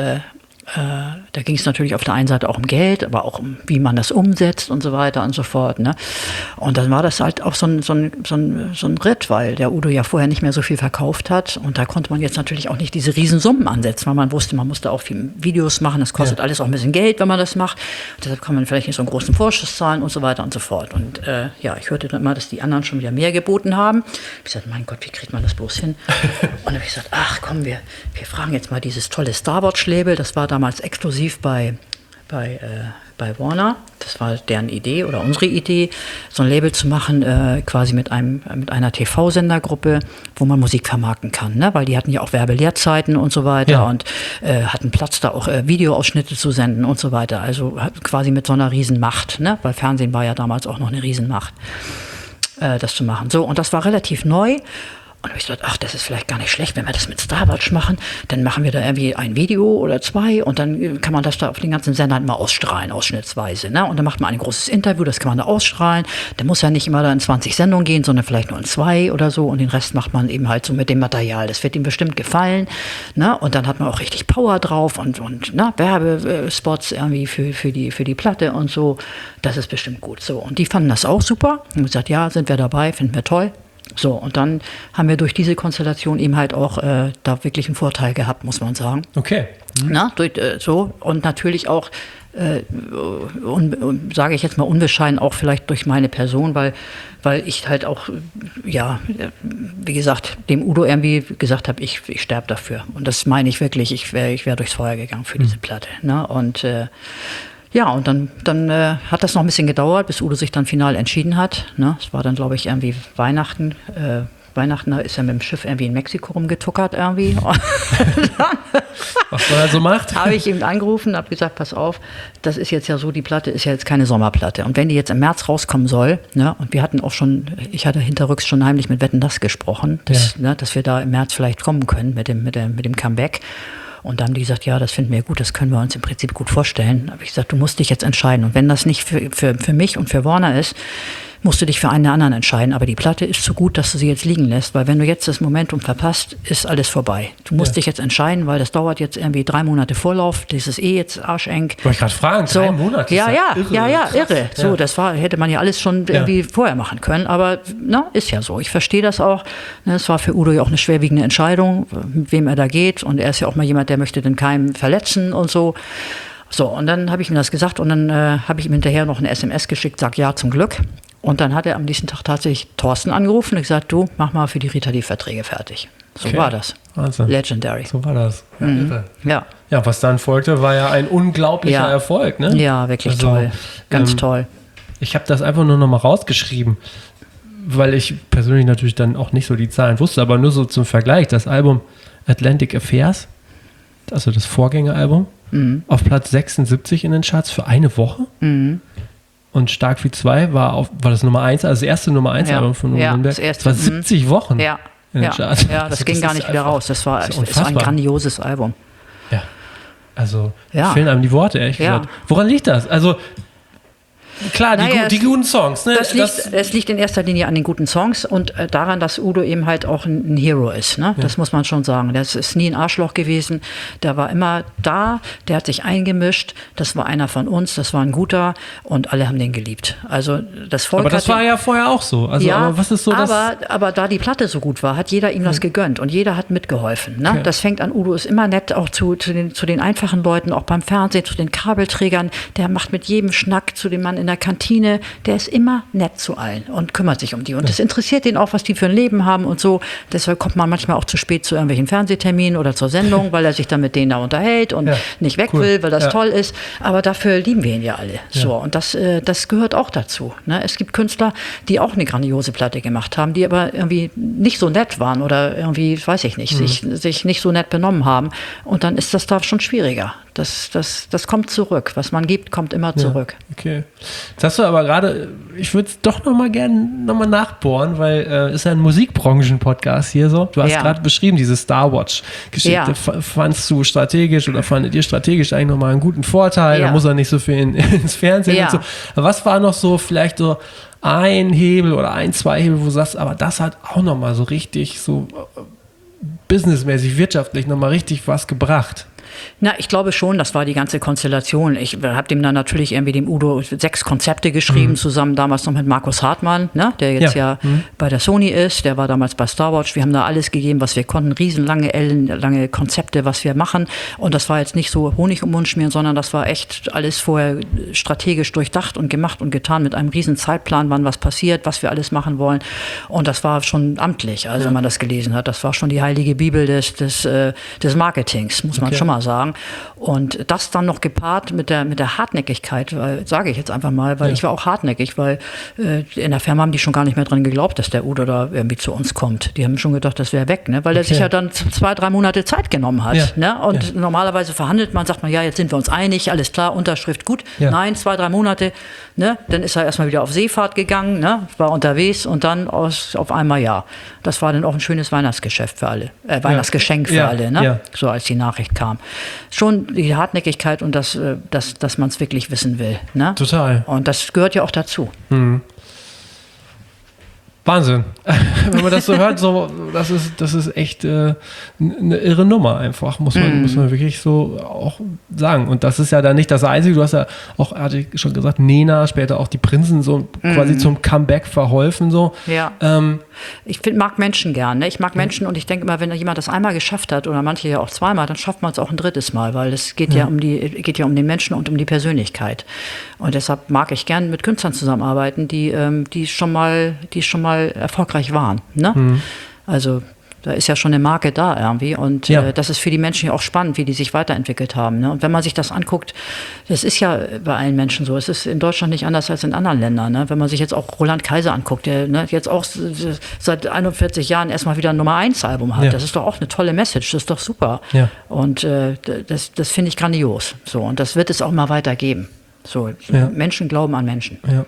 da ging es natürlich auf der einen Seite auch um Geld, aber auch um, wie man das umsetzt und so weiter und so fort. Ne? Und dann war das halt auch so ein Ritt, weil der Udo ja vorher nicht mehr so viel verkauft hat. Und da konnte man jetzt natürlich auch nicht diese Riesensummen ansetzen, weil man wusste, man musste auch viel Videos machen. Das kostet alles auch ein bisschen Geld, wenn man das macht. Und deshalb kann man vielleicht nicht so einen großen Vorschuss zahlen und so weiter und so fort. Und ich hörte dann immer, dass die anderen schon wieder mehr geboten haben. Ich sagte, mein Gott, wie kriegt man das bloß hin? Und dann habe ich gesagt, ach komm, wir fragen jetzt mal dieses tolle Starwatch-Label. Das war damals exklusiv bei bei Warner. Das war deren Idee oder unsere Idee, so ein Label zu machen, quasi mit einer TV-Sendergruppe, wo man Musik vermarkten kann, ne? Weil die hatten ja auch Werbelehrzeiten und so weiter und hatten Platz, da auch Videoausschnitte zu senden und so weiter. Also quasi mit so einer Riesenmacht, ne? Weil Fernsehen war ja damals auch noch eine Riesenmacht, das zu machen. So, und das war relativ neu. Und dann habe ich gedacht, ach, das ist vielleicht gar nicht schlecht, wenn wir das mit Starwatch machen, dann machen wir da irgendwie ein Video oder 2 und dann kann man das da auf den ganzen Sendern mal ausstrahlen, ausschnittsweise. Ne? Und dann macht man ein großes Interview, das kann man da ausstrahlen. Dann muss ja nicht immer da in 20 Sendungen gehen, sondern vielleicht nur in 2 oder so und den Rest macht man eben halt so mit dem Material. Das wird ihm bestimmt gefallen. Ne? Und dann hat man auch richtig Power drauf und ne? Werbespots irgendwie für die Platte und so. Das ist bestimmt gut. So. Und die fanden das auch super. Und gesagt, ja, sind wir dabei, finden wir toll. So, und dann haben wir durch diese Konstellation eben halt auch da wirklich einen Vorteil gehabt, muss man sagen. Okay. Na, so, und natürlich auch, sage ich jetzt mal unbescheiden, auch vielleicht durch meine Person, weil ich halt auch, ja, wie gesagt, dem Udo irgendwie gesagt habe, ich sterbe dafür. Und das meine ich wirklich, ich wär durchs Feuer gegangen für diese Platte. Ne? Und ja, und dann hat das noch ein bisschen gedauert, bis Udo sich dann final entschieden hat. Ne? Es war dann, glaube ich, irgendwie Weihnachten. Weihnachten ist er mit dem Schiff irgendwie in Mexiko rumgetuckert irgendwie. Was man halt so macht. Habe ich ihm angerufen, habe gesagt, pass auf, das ist jetzt ja so, die Platte ist ja jetzt keine Sommerplatte. Und wenn die jetzt im März rauskommen soll, ne, und wir hatten auch schon, ich hatte hinterrücks schon heimlich mit Wetten, das gesprochen, dass wir da im März vielleicht kommen können mit dem Comeback. Und dann haben die gesagt, ja, das finden wir gut, das können wir uns im Prinzip gut vorstellen. Da habe ich gesagt, du musst dich jetzt entscheiden. Und wenn das nicht für mich und für Warner ist, musst du dich für einen der anderen entscheiden. Aber die Platte ist zu gut, dass du sie jetzt liegen lässt, weil wenn du jetzt das Momentum verpasst, ist alles vorbei. Du musst dich jetzt entscheiden, weil das dauert jetzt irgendwie 3 Monate Vorlauf. Das ist jetzt arscheng. Wollte ich gerade fragen, 3 Monate? Ja, irre. Ja. So, das hätte man ja alles schon irgendwie vorher machen können. Aber ist ja so. Ich verstehe das auch. Es war für Udo ja auch eine schwerwiegende Entscheidung, mit wem er da geht. Und er ist ja auch mal jemand, der möchte den keinem verletzen und so. So, und dann habe ich ihm das gesagt und dann habe ich ihm hinterher noch eine SMS geschickt, sag ja, zum Glück. Und dann hat er am nächsten Tag tatsächlich Thorsten angerufen und gesagt, du, mach mal für die Rita die Verträge fertig. So war das. Wahnsinn. Legendary. So war das. Ja. Ja, was dann folgte, war ja ein unglaublicher Erfolg. Ne? Ja, wirklich toll. Ganz toll. Ich habe das einfach nur noch mal rausgeschrieben, weil ich persönlich natürlich dann auch nicht so die Zahlen wusste, aber nur so zum Vergleich. Das Album Atlantic Affairs, also das Vorgängeralbum, auf Platz 76 in den Charts für eine Woche. Und Stark wie 2 war das Nummer 1, also das erste Nummer 1 Album von Udo Lindenberg. Das war 70 Wochen in den Charts. Ja, das ging gar nicht wieder raus. Das war ein grandioses Album. Ja, also fehlen einem die Worte, ehrlich gesagt. Woran liegt das? Also klar, die guten Songs. Ne? Es liegt in erster Linie an den guten Songs und daran, dass Udo eben halt auch ein Hero ist. Ne? Das muss man schon sagen. Das ist nie ein Arschloch gewesen. Der war immer da, der hat sich eingemischt. Das war einer von uns, das war ein guter und alle haben den geliebt. Also das Volk aber das war ja vorher auch so. Also, aber was ist so aber da die Platte so gut war, hat jeder ihm das gegönnt und jeder hat mitgeholfen. Ne? Okay. Das fängt an, Udo ist immer nett, auch zu den einfachen Leuten, auch beim Fernsehen, zu den Kabelträgern. Der macht mit jedem Schnack zu dem Mann in der Kantine, der ist immer nett zu allen und kümmert sich um die. Und das interessiert ihn auch, was die für ein Leben haben und so. Deshalb kommt man manchmal auch zu spät zu irgendwelchen Fernsehterminen oder zur Sendung, weil er sich dann mit denen da unterhält und nicht weg will, weil das toll ist. Aber dafür lieben wir ihn ja alle. So, und das gehört auch dazu. Ne? Es gibt Künstler, die auch eine grandiose Platte gemacht haben, die aber irgendwie nicht so nett waren oder irgendwie, weiß ich nicht, sich nicht so nett benommen haben. Und dann ist das da schon schwieriger. Das kommt zurück. Was man gibt, kommt immer zurück. Okay. Jetzt hast du aber gerade, ich würde es doch gerne nachbohren, weil es ist ja ein Musikbranchen-Podcast hier so. Du hast gerade beschrieben, diese Starwatch-Geschichte. Fandst du strategisch oder fandet ihr strategisch eigentlich nochmal einen guten Vorteil? Da muss er nicht so viel ins Fernsehen und so. Aber was war noch so vielleicht so ein Hebel oder 2 Hebel, wo du sagst, aber das hat auch nochmal so richtig so businessmäßig, wirtschaftlich nochmal richtig was gebracht? Na, ich glaube schon, das war die ganze Konstellation. Ich habe dem dann natürlich irgendwie dem Udo 6 Konzepte geschrieben, zusammen damals noch mit Markus Hartmann, ne, der jetzt bei der Sony ist, der war damals bei Starwatch. Wir haben da alles gegeben, was wir konnten, riesenlange, ellenlange Konzepte, was wir machen. Und das war jetzt nicht so Honig um den Mund schmieren, sondern das war echt alles vorher strategisch durchdacht und gemacht und getan mit einem riesen Zeitplan, wann was passiert, was wir alles machen wollen. Und das war schon amtlich, also wenn man das gelesen hat. Das war schon die heilige Bibel des Marketings, muss man schon mal mal sagen. Und das dann noch gepaart mit der Hartnäckigkeit, sage ich jetzt einfach mal, weil ich war auch hartnäckig, weil in der Firma haben die schon gar nicht mehr dran geglaubt, dass der Udo da irgendwie zu uns kommt. Die haben schon gedacht, das wäre weg, ne? Weil er sich ja dann 2-3 Monate Zeit genommen hat. Ne? Und normalerweise verhandelt man, sagt man, ja, jetzt sind wir uns einig, alles klar, Unterschrift gut. Nein, 2-3 Monate, ne? Dann ist er erstmal wieder auf Seefahrt gegangen, ne? War unterwegs und dann auf einmal ja. Das war dann auch ein schönes Weihnachtsgeschäft für alle, Weihnachtsgeschenk für alle, ne? Ja. So als die Nachricht kam. Schon die Hartnäckigkeit und dass man es wirklich wissen will. Ne? Total. Und das gehört ja auch dazu. Wahnsinn. Wenn man das so hört, das ist echt eine irre Nummer einfach, muss man wirklich so auch sagen. Und das ist ja dann nicht das Einzige, du hast ja auch, hatte ich schon gesagt, Nena, später auch die Prinzen so quasi zum Comeback verholfen. So. Ja. Ich mag Menschen gern. Ne? Ich mag Menschen und ich denke immer, wenn jemand das einmal geschafft hat oder manche ja auch zweimal, dann schafft man es auch ein drittes Mal, weil es geht ja um den Menschen und um die Persönlichkeit. Und deshalb mag ich gern mit Künstlern zusammenarbeiten, die schon mal erfolgreich waren. Ne? Also da ist ja schon eine Marke da irgendwie und das ist für die Menschen ja auch spannend, wie die sich weiterentwickelt haben. Ne? Und wenn man sich das anguckt, das ist ja bei allen Menschen so, es ist in Deutschland nicht anders als in anderen Ländern. Ne? Wenn man sich jetzt auch Roland Kaiser anguckt, der jetzt auch seit 41 Jahren erstmal wieder ein Nummer-1-Album hat, das ist doch auch eine tolle Message, das ist doch super. Ja. Und das finde ich grandios. So, und das wird es auch mal weitergeben. So, Menschen glauben an Menschen. Ja.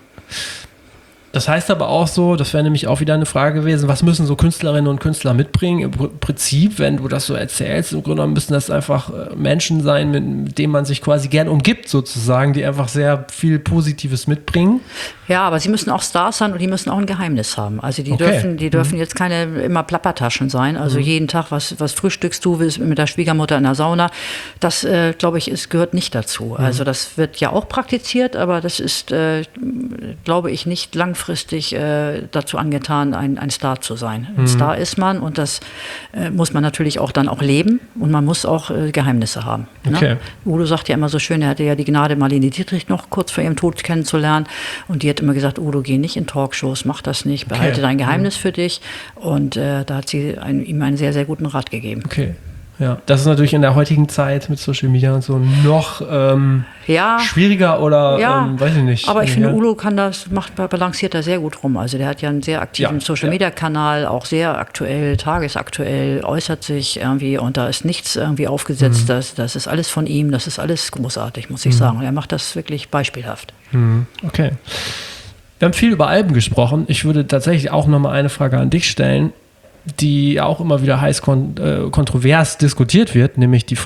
Das heißt aber auch so, das wäre nämlich auch wieder eine Frage gewesen, was müssen so Künstlerinnen und Künstler mitbringen? Im Prinzip, wenn du das so erzählst, im Grunde genommen müssen das einfach Menschen sein, mit denen man sich quasi gern umgibt sozusagen, die einfach sehr viel Positives mitbringen. Ja, aber sie müssen auch Stars sein und die müssen auch ein Geheimnis haben. Also die dürfen jetzt keine immer Plappertaschen sein. Also jeden Tag, was frühstückst du mit der Schwiegermutter in der Sauna, das, glaube ich, gehört nicht dazu. Also das wird ja auch praktiziert, aber das ist, glaube ich, nicht langfristig dazu angetan, ein Star zu sein. Ein Star ist man und das muss man natürlich auch dann auch leben und man muss auch Geheimnisse haben. Okay. Ne? Udo sagt ja immer so schön, er hatte ja die Gnade, Marlene Dietrich noch kurz vor ihrem Tod kennenzulernen und die hat immer gesagt, Udo, geh nicht in Talkshows, mach das nicht, behalte dein Geheimnis für dich und da hat sie ihm einen sehr, sehr guten Rat gegeben. Okay. Ja, das ist natürlich in der heutigen Zeit mit Social Media und so noch schwieriger oder weiß ich nicht. Aber ich finde, Udo balanciert da sehr gut rum. Also der hat ja einen sehr aktiven Social-Media-Kanal, auch sehr aktuell, tagesaktuell, äußert sich irgendwie und da ist nichts irgendwie aufgesetzt. Das ist alles von ihm, das ist alles großartig, muss ich sagen. Er macht das wirklich beispielhaft. Okay. Wir haben viel über Alben gesprochen. Ich würde tatsächlich auch nochmal eine Frage an dich stellen, die auch immer wieder heiß kontrovers diskutiert wird, nämlich die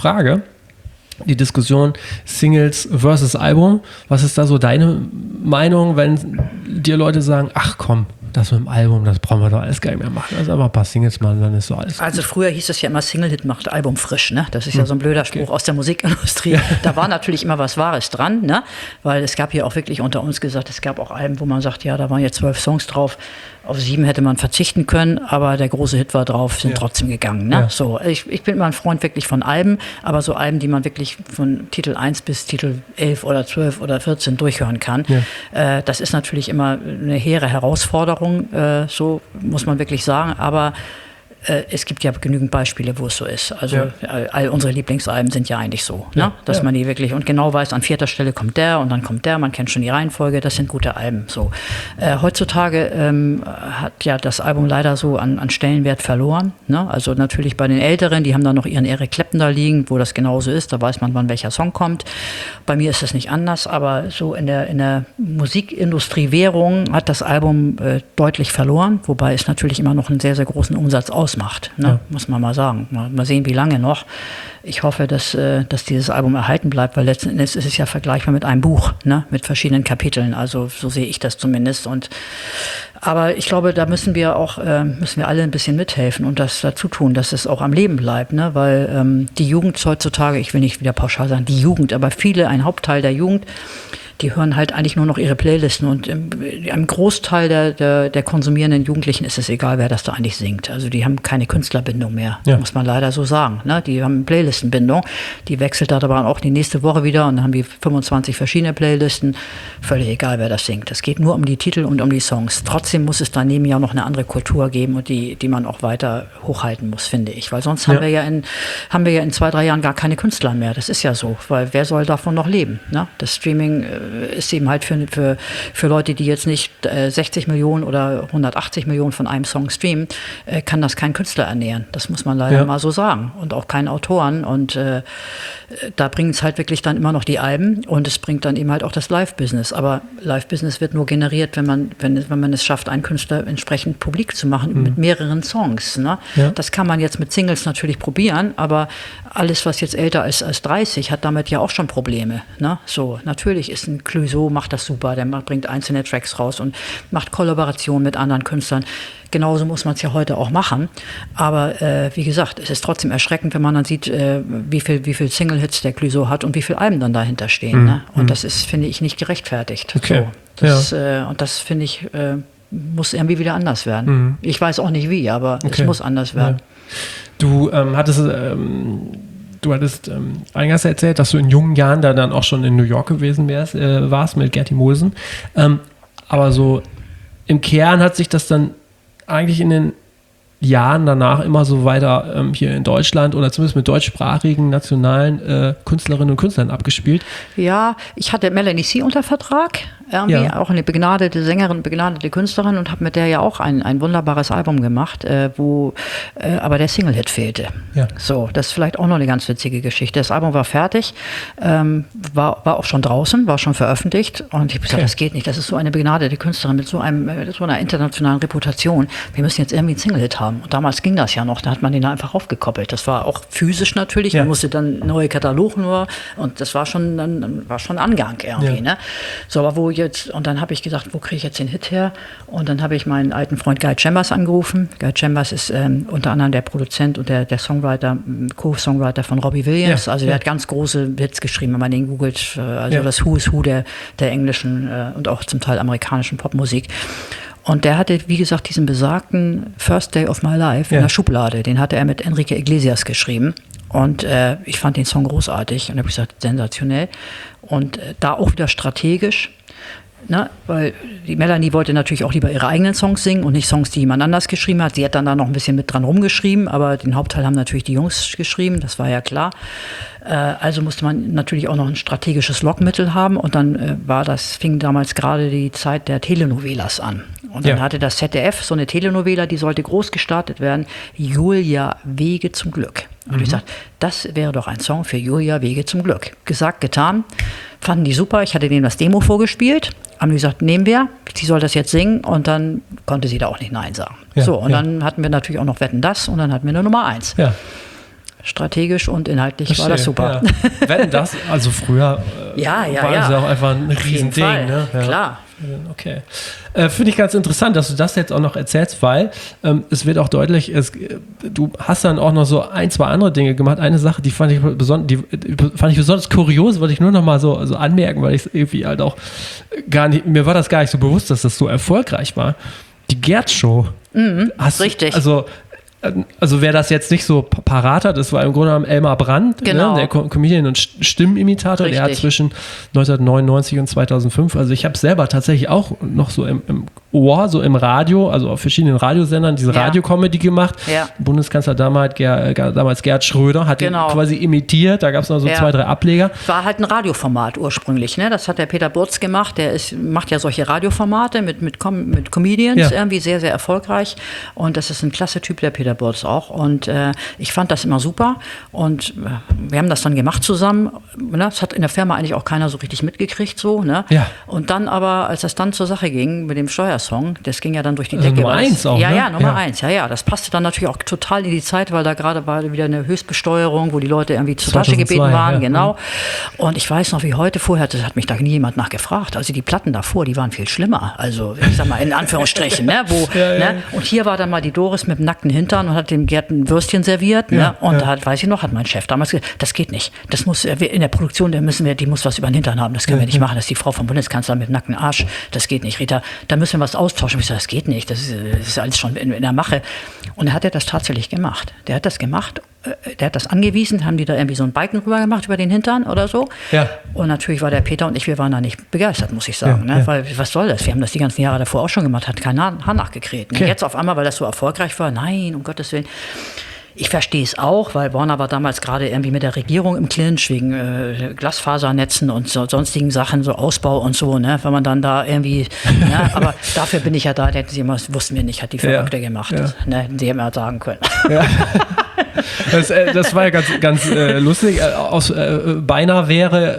Diskussion Singles versus Album. Was ist da so deine Meinung, wenn dir Leute sagen, ach komm, das mit dem Album, das brauchen wir doch alles gar nicht mehr machen. Also aber ein paar Singles machen, dann ist so alles. Also früher hieß es ja immer, Single-Hit macht Album frisch, ne? Das ist ja so ein blöder Spruch aus der Musikindustrie. Ja. Da war natürlich immer was Wahres dran, ne? Weil es gab hier auch wirklich unter uns gesagt, es gab auch Alben, wo man sagt, ja, da waren jetzt 12 Songs drauf. Auf 7 hätte man verzichten können, aber der große Hit war drauf, sind trotzdem gegangen. Ne? Ja. So, ich bin immer ein Freund wirklich von Alben, aber so Alben, die man wirklich von Titel 1 bis Titel 11 oder 12 oder 14 durchhören kann. Ja. Das ist natürlich immer eine hehre Herausforderung, so muss man wirklich sagen, aber es gibt ja genügend Beispiele, wo es so ist. Also all unsere Lieblingsalben sind ja eigentlich so, ne? Dass man die wirklich und genau weiß, an 4. Stelle kommt der und dann kommt der, man kennt schon die Reihenfolge, das sind gute Alben. So. Heutzutage hat ja das Album leider so an Stellenwert verloren. Ne? Also natürlich bei den Älteren, die haben da noch ihren Eric Clapton da liegen, wo das genauso ist, da weiß man, wann welcher Song kommt. Bei mir ist das nicht anders, aber so in der Musikindustrie-Währung hat das Album deutlich verloren, wobei es natürlich immer noch einen sehr, sehr großen Umsatz ausmacht. Ne? Muss man mal sagen. Mal sehen, wie lange noch. Ich hoffe, dass dieses Album erhalten bleibt, weil letzten Endes ist es ja vergleichbar mit einem Buch, ne? Mit verschiedenen Kapiteln. Also so sehe ich das zumindest. Aber ich glaube, da müssen wir alle ein bisschen mithelfen und das dazu tun, dass es auch am Leben bleibt. Ne? Weil die Jugend heutzutage, ich will nicht wieder pauschal sagen, die Jugend, aber ein Hauptteil der Jugend, die hören halt eigentlich nur noch ihre Playlisten und einem Großteil der konsumierenden Jugendlichen ist es egal, wer das da eigentlich singt. Also die haben keine Künstlerbindung mehr, muss man leider so sagen. Ne? Die haben Playlistenbindung, die wechselt da aber auch die nächste Woche wieder und dann haben die 25 verschiedene Playlisten. Völlig egal, wer das singt. Es geht nur um die Titel und um die Songs. Trotzdem muss es daneben ja noch eine andere Kultur geben und die man auch weiter hochhalten muss, finde ich. Weil sonst haben wir ja in 2-3 Jahren gar keine Künstler mehr. Das ist ja so, weil wer soll davon noch leben? Ne? Das Streaming ist eben halt für Leute, die jetzt nicht 60 Millionen oder 180 Millionen von einem Song streamen, kann das kein Künstler ernähren. Das muss man leider mal so sagen. Und auch keinen Autoren. Und da bringen es halt wirklich dann immer noch die Alben und es bringt dann eben halt auch das Live-Business. Aber Live-Business wird nur generiert, wenn man es schafft, einen Künstler entsprechend publik zu machen mit mehreren Songs. Ne? Ja. Das kann man jetzt mit Singles natürlich probieren, aber alles, was jetzt älter ist als 30, hat damit ja auch schon Probleme. Ne? So, natürlich ist ein Clouseau, macht das super, der bringt einzelne Tracks raus und macht Kollaborationen mit anderen Künstlern. Genauso muss man es ja heute auch machen. Aber wie gesagt, es ist trotzdem erschreckend, wenn man dann sieht, wie viel Single-Hits der Clouseau hat und wie viele Alben dann dahinter stehen. Ne? Und das ist, finde ich, nicht gerechtfertigt. Okay. So, und das, finde ich, muss irgendwie wieder anders werden. Ich weiß auch nicht wie, aber es muss anders werden. Ja. Du hattest eingangs erzählt, dass du in jungen Jahren da dann auch schon in New York gewesen warst mit Gerti Molsen. Aber so im Kern hat sich das dann eigentlich in den Jahren danach immer so weiter hier in Deutschland oder zumindest mit deutschsprachigen nationalen Künstlerinnen und Künstlern abgespielt. Ja, ich hatte Melanie C. unter Vertrag, auch eine begnadete Sängerin, begnadete Künstlerin und habe mit der ja auch ein wunderbares Album gemacht, wo aber der Single-Hit fehlte. Ja. So, das ist vielleicht auch noch eine ganz witzige Geschichte. Das Album war fertig, war auch schon draußen, war schon veröffentlicht und ich habe gesagt, das geht nicht, das ist so eine begnadete Künstlerin mit so einer internationalen Reputation. Wir müssen jetzt irgendwie einen Single-Hit haben. Und damals ging das ja noch, da hat man den einfach aufgekoppelt. Das war auch physisch natürlich, man musste dann neue Katalog nur und das war schon Angang irgendwie. Ne? So, aber und dann habe ich gesagt, wo kriege ich jetzt den Hit her? Und dann habe ich meinen alten Freund Guy Chambers angerufen. Guy Chambers ist unter anderem der Produzent und der Songwriter, Co-Songwriter von Robbie Williams. Also der hat ganz große Hits geschrieben, wenn man den googelt. Das Who is Who der englischen und auch zum Teil amerikanischen Popmusik. Und der hatte, wie gesagt, diesen besagten First Day of My Life in der Schublade. Den hatte er mit Enrique Iglesias geschrieben. Und ich fand den Song großartig und habe gesagt, sensationell. Und da auch wieder strategisch. Ne, weil die Melanie wollte natürlich auch lieber ihre eigenen Songs singen und nicht Songs, die jemand anders geschrieben hat. Sie hat dann da noch ein bisschen mit dran rumgeschrieben, aber den Hauptteil haben natürlich die Jungs geschrieben, das war ja klar. Also musste man natürlich auch noch ein strategisches Lockmittel haben und dann fing damals gerade die Zeit der Telenovelas an. Und dann hatte das ZDF so eine Telenovela, die sollte groß gestartet werden, Julia, Wege zum Glück. Und ich sagte, das wäre doch ein Song für Julia, Wege zum Glück. Gesagt, getan, fanden die super, ich hatte denen das Demo vorgespielt, haben die gesagt, nehmen wir, sie soll das jetzt singen und dann konnte sie da auch nicht Nein sagen. Dann hatten wir natürlich auch noch Wetten, das und dann hatten wir eine Nummer 1. Ja. Strategigisch und inhaltlich war das super. Ja. Wetten, das, also früher war das ja auch einfach ein Riesending. Ne? Ja. Klar. Okay. Finde ich ganz interessant, dass du das jetzt auch noch erzählst, weil es wird auch deutlich, du hast dann auch noch so 1-2 andere Dinge gemacht. Eine Sache, die fand ich besonders kurios, wollte ich nur noch mal so anmerken, weil ich es irgendwie halt auch mir war das gar nicht so bewusst, dass das so erfolgreich war. Die Gerd-Show. Richtig. Also wer das jetzt nicht so parat hat, das war im Grunde genommen Elmar Brandt, genau. Der Comedian und Stimmenimitator, Richtig. Der hat zwischen 1999 und 2005, also ich habe selber tatsächlich auch noch so im Ohr, so im Radio, also auf verschiedenen Radiosendern, diese Radiocomedy gemacht. Ja. Bundeskanzler damals Gerd Schröder hat ihn quasi imitiert, da gab es noch so 2-3 Ableger. War halt ein Radioformat ursprünglich, ne? Das hat der Peter Burz gemacht, macht ja solche Radioformate mit Comedians, irgendwie sehr, sehr erfolgreich und das ist ein klasse Typ, der Peter Burz auch und ich fand das immer super und wir haben das dann gemacht zusammen, ne? Das hat in der Firma eigentlich auch keiner so richtig mitgekriegt, so, ne? Ja. Und dann aber, als das dann zur Sache ging mit dem Steuerservice Song. Das ging ja dann durch die Also Decke. Nummer 1 auch, ja, ne? ja, Nummer 1. Ja. Das passte dann natürlich auch total in die Zeit, weil da gerade war wieder eine Höchstbesteuerung, wo die Leute irgendwie zur Tasche 2002, gebeten waren. ja. Genau. Und ich weiß noch, wie heute, vorher, das hat mich da nie jemand nachgefragt. Also die Platten davor, die waren viel schlimmer. Also ich sag mal in Anführungsstrichen, ne? Ne? Und hier war dann mal die Doris mit dem nackten Hintern und hat dem Gerd ein Würstchen serviert. Ne? Und da weiß ich noch, hat mein Chef damals gesagt, das geht nicht. Das muss in der Produktion, die muss was über den Hintern haben. Das können wir nicht machen. Das ist die Frau vom Bundeskanzler mit nacktem Arsch. Das geht nicht, Rita. Da müssen wir was austauschen. Ich sage, das geht nicht. Das ist alles schon in der Mache. Und er hat das tatsächlich gemacht. Der hat das gemacht. Der hat das angewiesen, haben die da irgendwie so einen Balken rüber gemacht über den Hintern oder so. Ja. Und natürlich war der Peter und ich, wir waren da nicht begeistert, muss ich sagen. Ne? Weil, was soll das? Wir haben das die ganzen Jahre davor auch schon gemacht, hat kein Haar nachgekräht. Ne? Jetzt auf einmal, weil das so erfolgreich war, nein, um Gottes Willen. Ich verstehe es auch, weil Warner war damals gerade irgendwie mit der Regierung im Clinch wegen Glasfasernetzen und sonstigen Sachen, so Ausbau und so, ne? Wenn man dann da irgendwie, ne? Aber dafür bin ich ja da, das wussten wir nicht, hat die Verrückte gemacht. Ja. Ne? Die hätten wir sagen können. Ja. Das war ja ganz lustig. Beinahe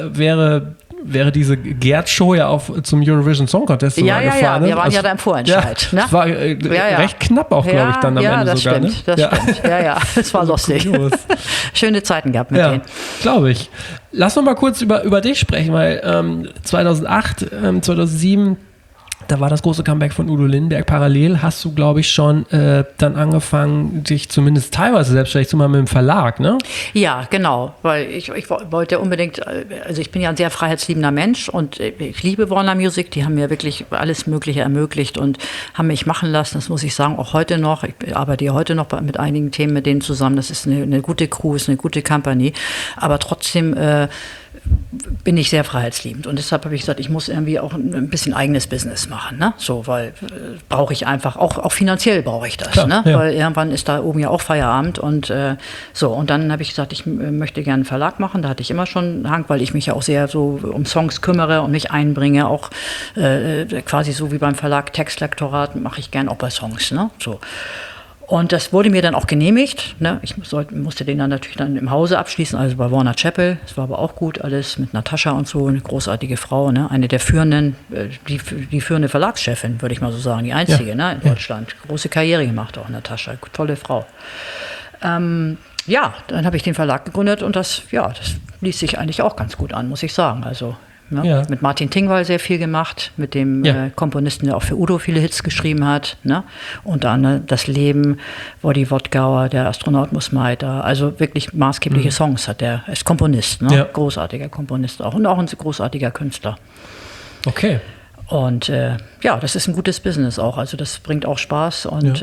wäre diese Gerd-Show ja zum Eurovision Song Contest sogar gefahren. Ja, wir waren ja da im Vorentscheid. Das war recht knapp auch, glaube ich, dann am Ende das sogar. Stimmt, das stimmt. Ja, das war lustig. Schöne Zeiten gehabt mit denen. Glaube ich. Lass noch mal kurz über dich sprechen, weil 2008, 2007 da war das große Comeback von Udo Lindenberg. Parallel hast du, glaube ich, schon dann angefangen, dich zumindest teilweise selbstständig zu machen mit dem Verlag, ne? Ja, genau, weil ich wollte unbedingt, also ich bin ja ein sehr freiheitsliebender Mensch und ich liebe Warner Music, die haben mir wirklich alles Mögliche ermöglicht und haben mich machen lassen, das muss ich sagen, auch heute noch. Ich arbeite ja heute noch mit einigen Themen mit denen zusammen, das ist eine gute Crew, ist eine gute Company, aber trotzdem bin ich sehr freiheitsliebend und deshalb habe ich gesagt, ich muss irgendwie auch ein bisschen eigenes Business machen, ne? So, weil brauche ich einfach, auch finanziell brauche ich das, klar, ne? Ja. Weil irgendwann ist da oben ja auch Feierabend und so, und dann habe ich gesagt, ich möchte gerne einen Verlag machen, da hatte ich immer schon einen Hang, weil ich mich ja auch sehr so um Songs kümmere und mich einbringe, auch quasi so wie beim Verlag Textlektorat mache ich gern auch bei Songs, ne? So. Und das wurde mir dann auch genehmigt. Ne? Ich musste den dann natürlich dann im Hause abschließen, also bei Warner Chappell. Das war aber auch gut alles mit Natascha und so, eine großartige Frau, ne? Eine der führenden, die führende Verlagschefin, würde ich mal so sagen, die einzige, ne, in Deutschland. Große Karriere gemacht auch, Natascha, tolle Frau. Dann habe ich den Verlag gegründet und das ließ sich eigentlich auch ganz gut an, muss ich sagen. Also ne? Mit Martin Tingwall sehr viel gemacht, mit dem Komponisten, der auch für Udo viele Hits geschrieben hat. Ne? Und dann Das Leben, Woddy Wodgauer, Der Astronaut muss weiter. Also wirklich maßgebliche Songs hat er. Er ist Komponist, ne? Großartiger Komponist auch und auch ein großartiger Künstler. Okay. Und das ist ein gutes Business auch. Also das bringt auch Spaß und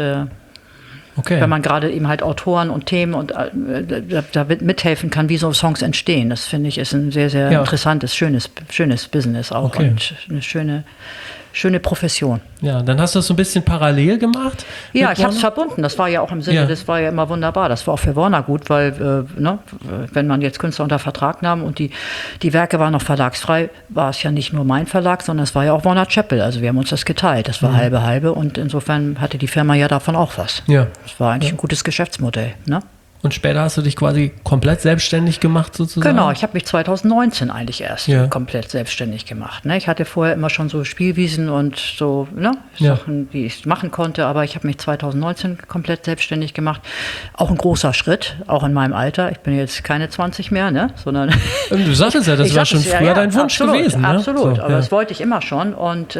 okay. Wenn man gerade eben halt Autoren und Themen und da mithelfen kann, wie so Songs entstehen. Das finde ich ist ein sehr, sehr interessantes, schönes Business auch und eine schöne Profession. Ja, dann hast du das so ein bisschen parallel gemacht? Ja, ich habe es verbunden. Das war ja auch im Sinne, das war ja immer wunderbar. Das war auch für Warner gut, weil wenn man jetzt Künstler unter Vertrag nahm und die Werke waren noch verlagsfrei, war es ja nicht nur mein Verlag, sondern es war ja auch Warner Chappell. Also wir haben uns das geteilt. Das war halbe und insofern hatte die Firma ja davon auch was. Ja. Das war eigentlich ein gutes Geschäftsmodell, ne? Und später hast du dich quasi komplett selbstständig gemacht sozusagen? Genau, ich habe mich 2019 eigentlich erst komplett selbstständig gemacht. Ne? Ich hatte vorher immer schon so Spielwiesen und so Sachen, die ich machen konnte, aber ich habe mich 2019 komplett selbstständig gemacht. Auch ein großer Schritt, auch in meinem Alter. Ich bin jetzt keine 20 mehr, ne? Sondern du sagtest ja, das war schon früher dein Wunsch gewesen. Ne? Absolut, so, aber das wollte ich immer schon und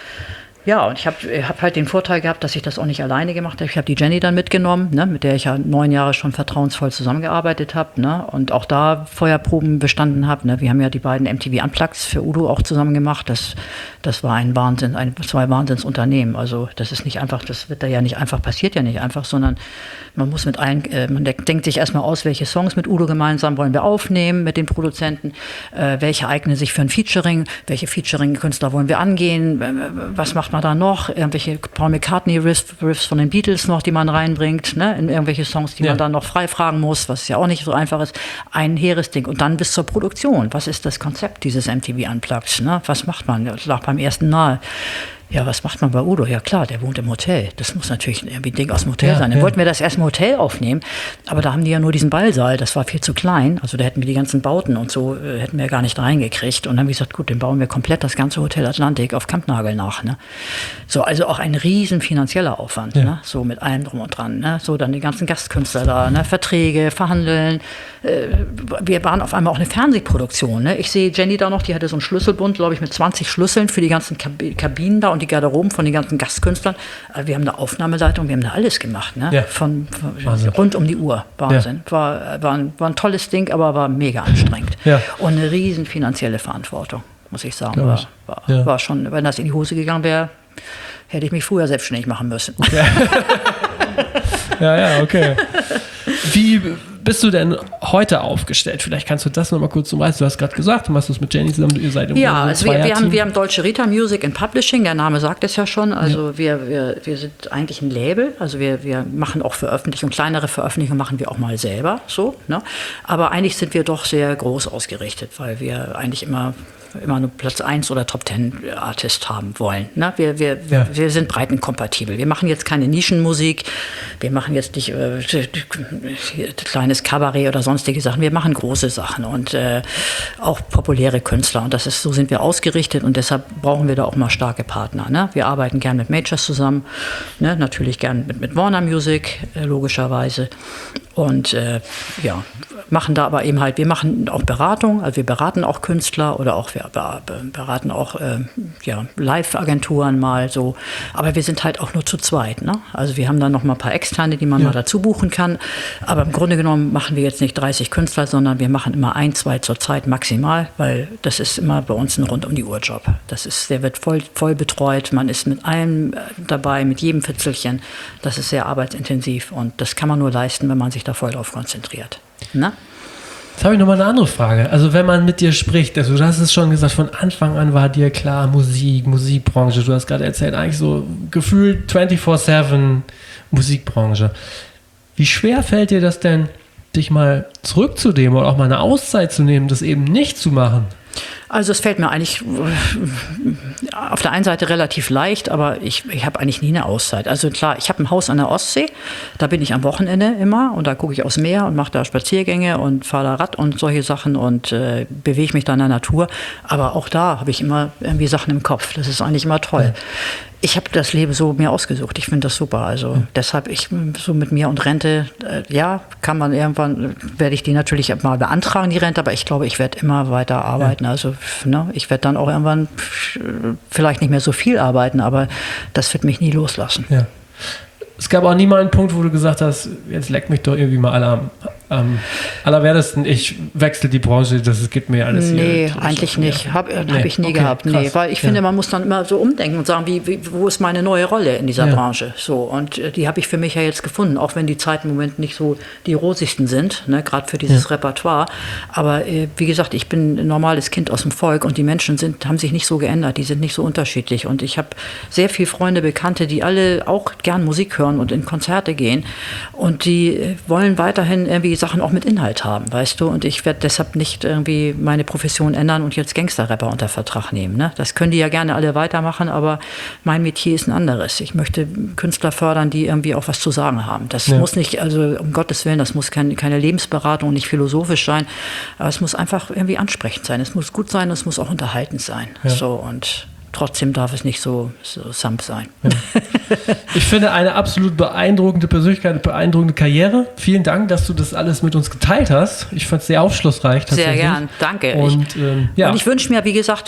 und ich hab halt den Vorteil gehabt, dass ich das auch nicht alleine gemacht habe. Ich habe die Jenny dann mitgenommen, ne, mit der ich ja 9 Jahre schon vertrauensvoll zusammengearbeitet habe, ne, und auch da Feuerproben bestanden habe. Ne. Wir haben ja die beiden MTV Unplugged für Udo auch zusammen gemacht. Das war ein Wahnsinn, zwei Wahnsinnsunternehmen. Also das ist nicht einfach, das wird da ja nicht einfach, passiert ja nicht einfach, sondern man muss mit allen, man denkt sich erstmal aus, welche Songs mit Udo gemeinsam wollen wir aufnehmen mit den Produzenten, welche eignen sich für ein Featuring, welche Featuring-Künstler wollen wir angehen, was macht man da noch, irgendwelche Paul McCartney-Riffs von den Beatles noch, die man reinbringt, ne, in irgendwelche Songs, die man dann noch frei fragen muss, was ja auch nicht so einfach ist. Ein hehres Ding. Und dann bis zur Produktion. Was ist das Konzept dieses MTV Unplugged? Ne? Was macht man? Das lag beim ersten Mal. Ja, was macht man bei Udo? Ja klar, der wohnt im Hotel. Das muss natürlich irgendwie ein Ding aus dem Hotel sein. Dann wollten wir das erst im Hotel aufnehmen, aber da haben die ja nur diesen Ballsaal, das war viel zu klein. Also da hätten wir die ganzen Bauten und so, hätten wir gar nicht reingekriegt. Und dann haben wir gesagt, gut, den bauen wir komplett das ganze Hotel Atlantik auf Kampnagel nach. Ne? So, also auch ein riesen finanzieller Aufwand, ne? So mit allem drum und dran. Ne? So dann die ganzen Gastkünstler da, ne? Verträge, verhandeln. Wir waren auf einmal auch eine Fernsehproduktion. Ne? Ich sehe Jenny da noch, die hatte so einen Schlüsselbund, glaube ich, mit 20 Schlüsseln für die ganzen Kabinen da und die Garderoben von den ganzen Gastkünstlern. Wir haben eine Aufnahmeleitung, wir haben da alles gemacht. Ne? Ja. Von rund um die Uhr. Wahnsinn. Ja. War ein tolles Ding, aber war mega anstrengend. Ja. Und eine riesen finanzielle Verantwortung, muss ich sagen. War schon, wenn das in die Hose gegangen wäre, hätte ich mich früher selbstständig machen müssen. Okay. Ja, okay. Wie bist du denn heute aufgestellt? Vielleicht kannst du das noch mal kurz umreißen. Du hast gerade gesagt, du machst das mit Jenny zusammen, ihr seid im also wir haben Deutsche Rita Music and Publishing, der Name sagt es ja schon. Also wir sind eigentlich ein Label, also wir machen auch Veröffentlichungen, kleinere Veröffentlichungen machen wir auch mal selber, so, ne? Aber eigentlich sind wir doch sehr groß ausgerichtet, weil wir eigentlich immer nur Platz 1 oder Top 10 Artist haben wollen. Ne? Wir sind breitenkompatibel. Wir machen jetzt keine Nischenmusik, wir machen jetzt nicht kleines Kabarett oder sonstige Sachen. Wir machen große Sachen und auch populäre Künstler. Und so sind wir ausgerichtet und deshalb brauchen wir da auch mal starke Partner. Ne? Wir arbeiten gern mit Majors zusammen, ne? Natürlich gern mit Warner Music, logischerweise. Und machen da aber eben halt, wir machen auch Beratung, also wir beraten auch Künstler oder auch wir beraten auch Live-Agenturen mal so, aber wir sind halt auch nur zu zweit, ne? Also wir haben dann noch mal ein paar Externe, die man mal dazu buchen kann, aber im Grunde genommen machen wir jetzt nicht 30 Künstler, sondern wir machen immer 1, 2 zur Zeit maximal, weil das ist immer bei uns ein Rund-um-die-Uhr-Job. Der wird voll betreut, man ist mit allem dabei, mit jedem Fitzelchen, das ist sehr arbeitsintensiv und das kann man nur leisten, wenn man sich da voll drauf konzentriert. Na? Jetzt habe ich nochmal eine andere Frage. Also wenn man mit dir spricht, also du hast es schon gesagt, von Anfang an war dir klar, Musikbranche, du hast gerade erzählt, eigentlich so gefühlt 24/7 Musikbranche. Wie schwer fällt dir das denn, dich mal zurückzunehmen oder auch mal eine Auszeit zu nehmen, das eben nicht zu machen? Also es fällt mir eigentlich auf der einen Seite relativ leicht, aber ich habe eigentlich nie eine Auszeit. Also klar, ich habe ein Haus an der Ostsee, da bin ich am Wochenende immer und da gucke ich aufs Meer und mache da Spaziergänge und fahre da Rad und solche Sachen und bewege mich da in der Natur. Aber auch da habe ich immer irgendwie Sachen im Kopf. Das ist eigentlich immer toll. Ja. Ich habe das Leben so mir ausgesucht. Ich finde das super. Also deshalb, so mit mir und Rente, kann man irgendwann, werde ich die natürlich mal beantragen, die Rente, aber ich glaube, ich werde immer weiter arbeiten. Also ich werde dann auch irgendwann vielleicht nicht mehr so viel arbeiten, aber das wird mich nie loslassen. Ja. Es gab auch nie mal einen Punkt, wo du gesagt hast, jetzt leckt mich doch irgendwie mal alle am allerwertesten, ich wechsle die Branche, das geht mir alles hier. Nee, eigentlich nicht. Hab ich nie gehabt. Nee, weil ich finde, man muss dann immer so umdenken und sagen, wo ist meine neue Rolle in dieser Branche? So, und die habe ich für mich ja jetzt gefunden, auch wenn die Zeiten im Moment nicht so die rosigsten sind, ne, gerade für dieses Repertoire. Aber wie gesagt, ich bin ein normales Kind aus dem Volk und die Menschen haben sich nicht so geändert, die sind nicht so unterschiedlich. Und ich habe sehr viele Freunde, Bekannte, die alle auch gern Musik hören und in Konzerte gehen. Und die wollen weiterhin irgendwie Sachen auch mit Inhalt haben, weißt du? Und ich werde deshalb nicht irgendwie meine Profession ändern und jetzt Gangster-Rapper unter Vertrag nehmen. Ne? Das können die ja gerne alle weitermachen, aber mein Metier ist ein anderes. Ich möchte Künstler fördern, die irgendwie auch was zu sagen haben. Das muss nicht, also um Gottes Willen, das muss keine Lebensberatung, nicht philosophisch sein, aber es muss einfach irgendwie ansprechend sein. Es muss gut sein, es muss auch unterhaltend sein. Ja. So, und trotzdem darf es nicht so samp sein. Ja. Ich finde eine absolut beeindruckende Persönlichkeit, eine beeindruckende Karriere. Vielen Dank, dass du das alles mit uns geteilt hast. Ich fand es sehr aufschlussreich. Sehr gern, danke. Und ich wünsche mir, wie gesagt,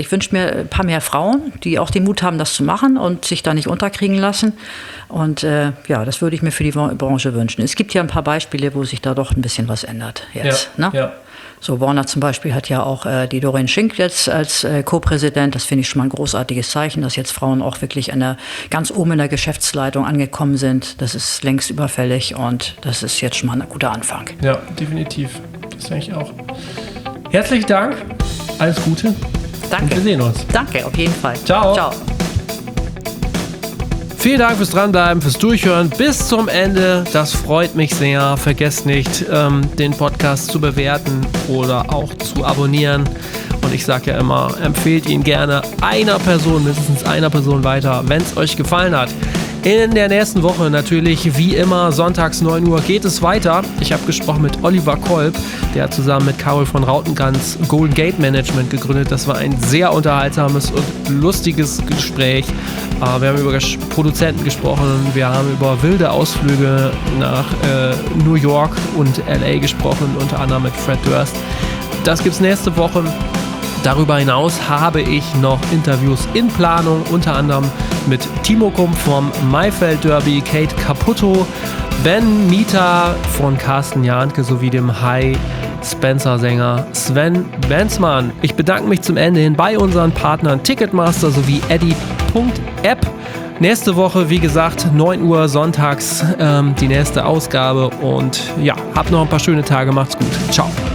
ein paar mehr Frauen, die auch den Mut haben, das zu machen und sich da nicht unterkriegen lassen. Und das würde ich mir für die Branche wünschen. Es gibt ja ein paar Beispiele, wo sich da doch ein bisschen was ändert jetzt. Ja, ne? Ja. So, Warner zum Beispiel hat ja auch die Doreen Schenk jetzt als Co-Präsident. Das finde ich schon mal ein großartiges Zeichen, dass jetzt Frauen auch wirklich ganz oben in der Geschäftsleitung angekommen sind. Das ist längst überfällig und das ist jetzt schon mal ein guter Anfang. Ja, definitiv. Das denke ich auch. Herzlichen Dank. Alles Gute. Danke. Und wir sehen uns. Danke, auf jeden Fall. Ciao. Ciao. Vielen Dank fürs Dranbleiben, fürs Durchhören bis zum Ende. Das freut mich sehr. Vergesst nicht, den Podcast zu bewerten oder auch zu abonnieren. Und ich sage ja immer, empfehlt ihn gerne mindestens einer Person weiter, wenn es euch gefallen hat. In der nächsten Woche natürlich, wie immer, sonntags 9 Uhr geht es weiter. Ich habe gesprochen mit Oliver Kolb, der hat zusammen mit Carol von Rautenganz Golden Gate Management gegründet. Das war ein sehr unterhaltsames und lustiges Gespräch. Wir haben über Produzenten gesprochen, wir haben über wilde Ausflüge nach New York und LA gesprochen, unter anderem mit Fred Durst. Das gibt's nächste Woche. Darüber hinaus habe ich noch Interviews in Planung, unter anderem mit Timo Kump vom Maifeld Derby, Kate Caputo, Ben Mieter von Carsten Jahnke sowie dem High Spencer-Sänger Sven Benzmann. Ich bedanke mich zum Ende hin bei unseren Partnern Ticketmaster sowie Eddy.app. Nächste Woche, wie gesagt, 9 Uhr sonntags die nächste Ausgabe und ja, habt noch ein paar schöne Tage, macht's gut. Ciao.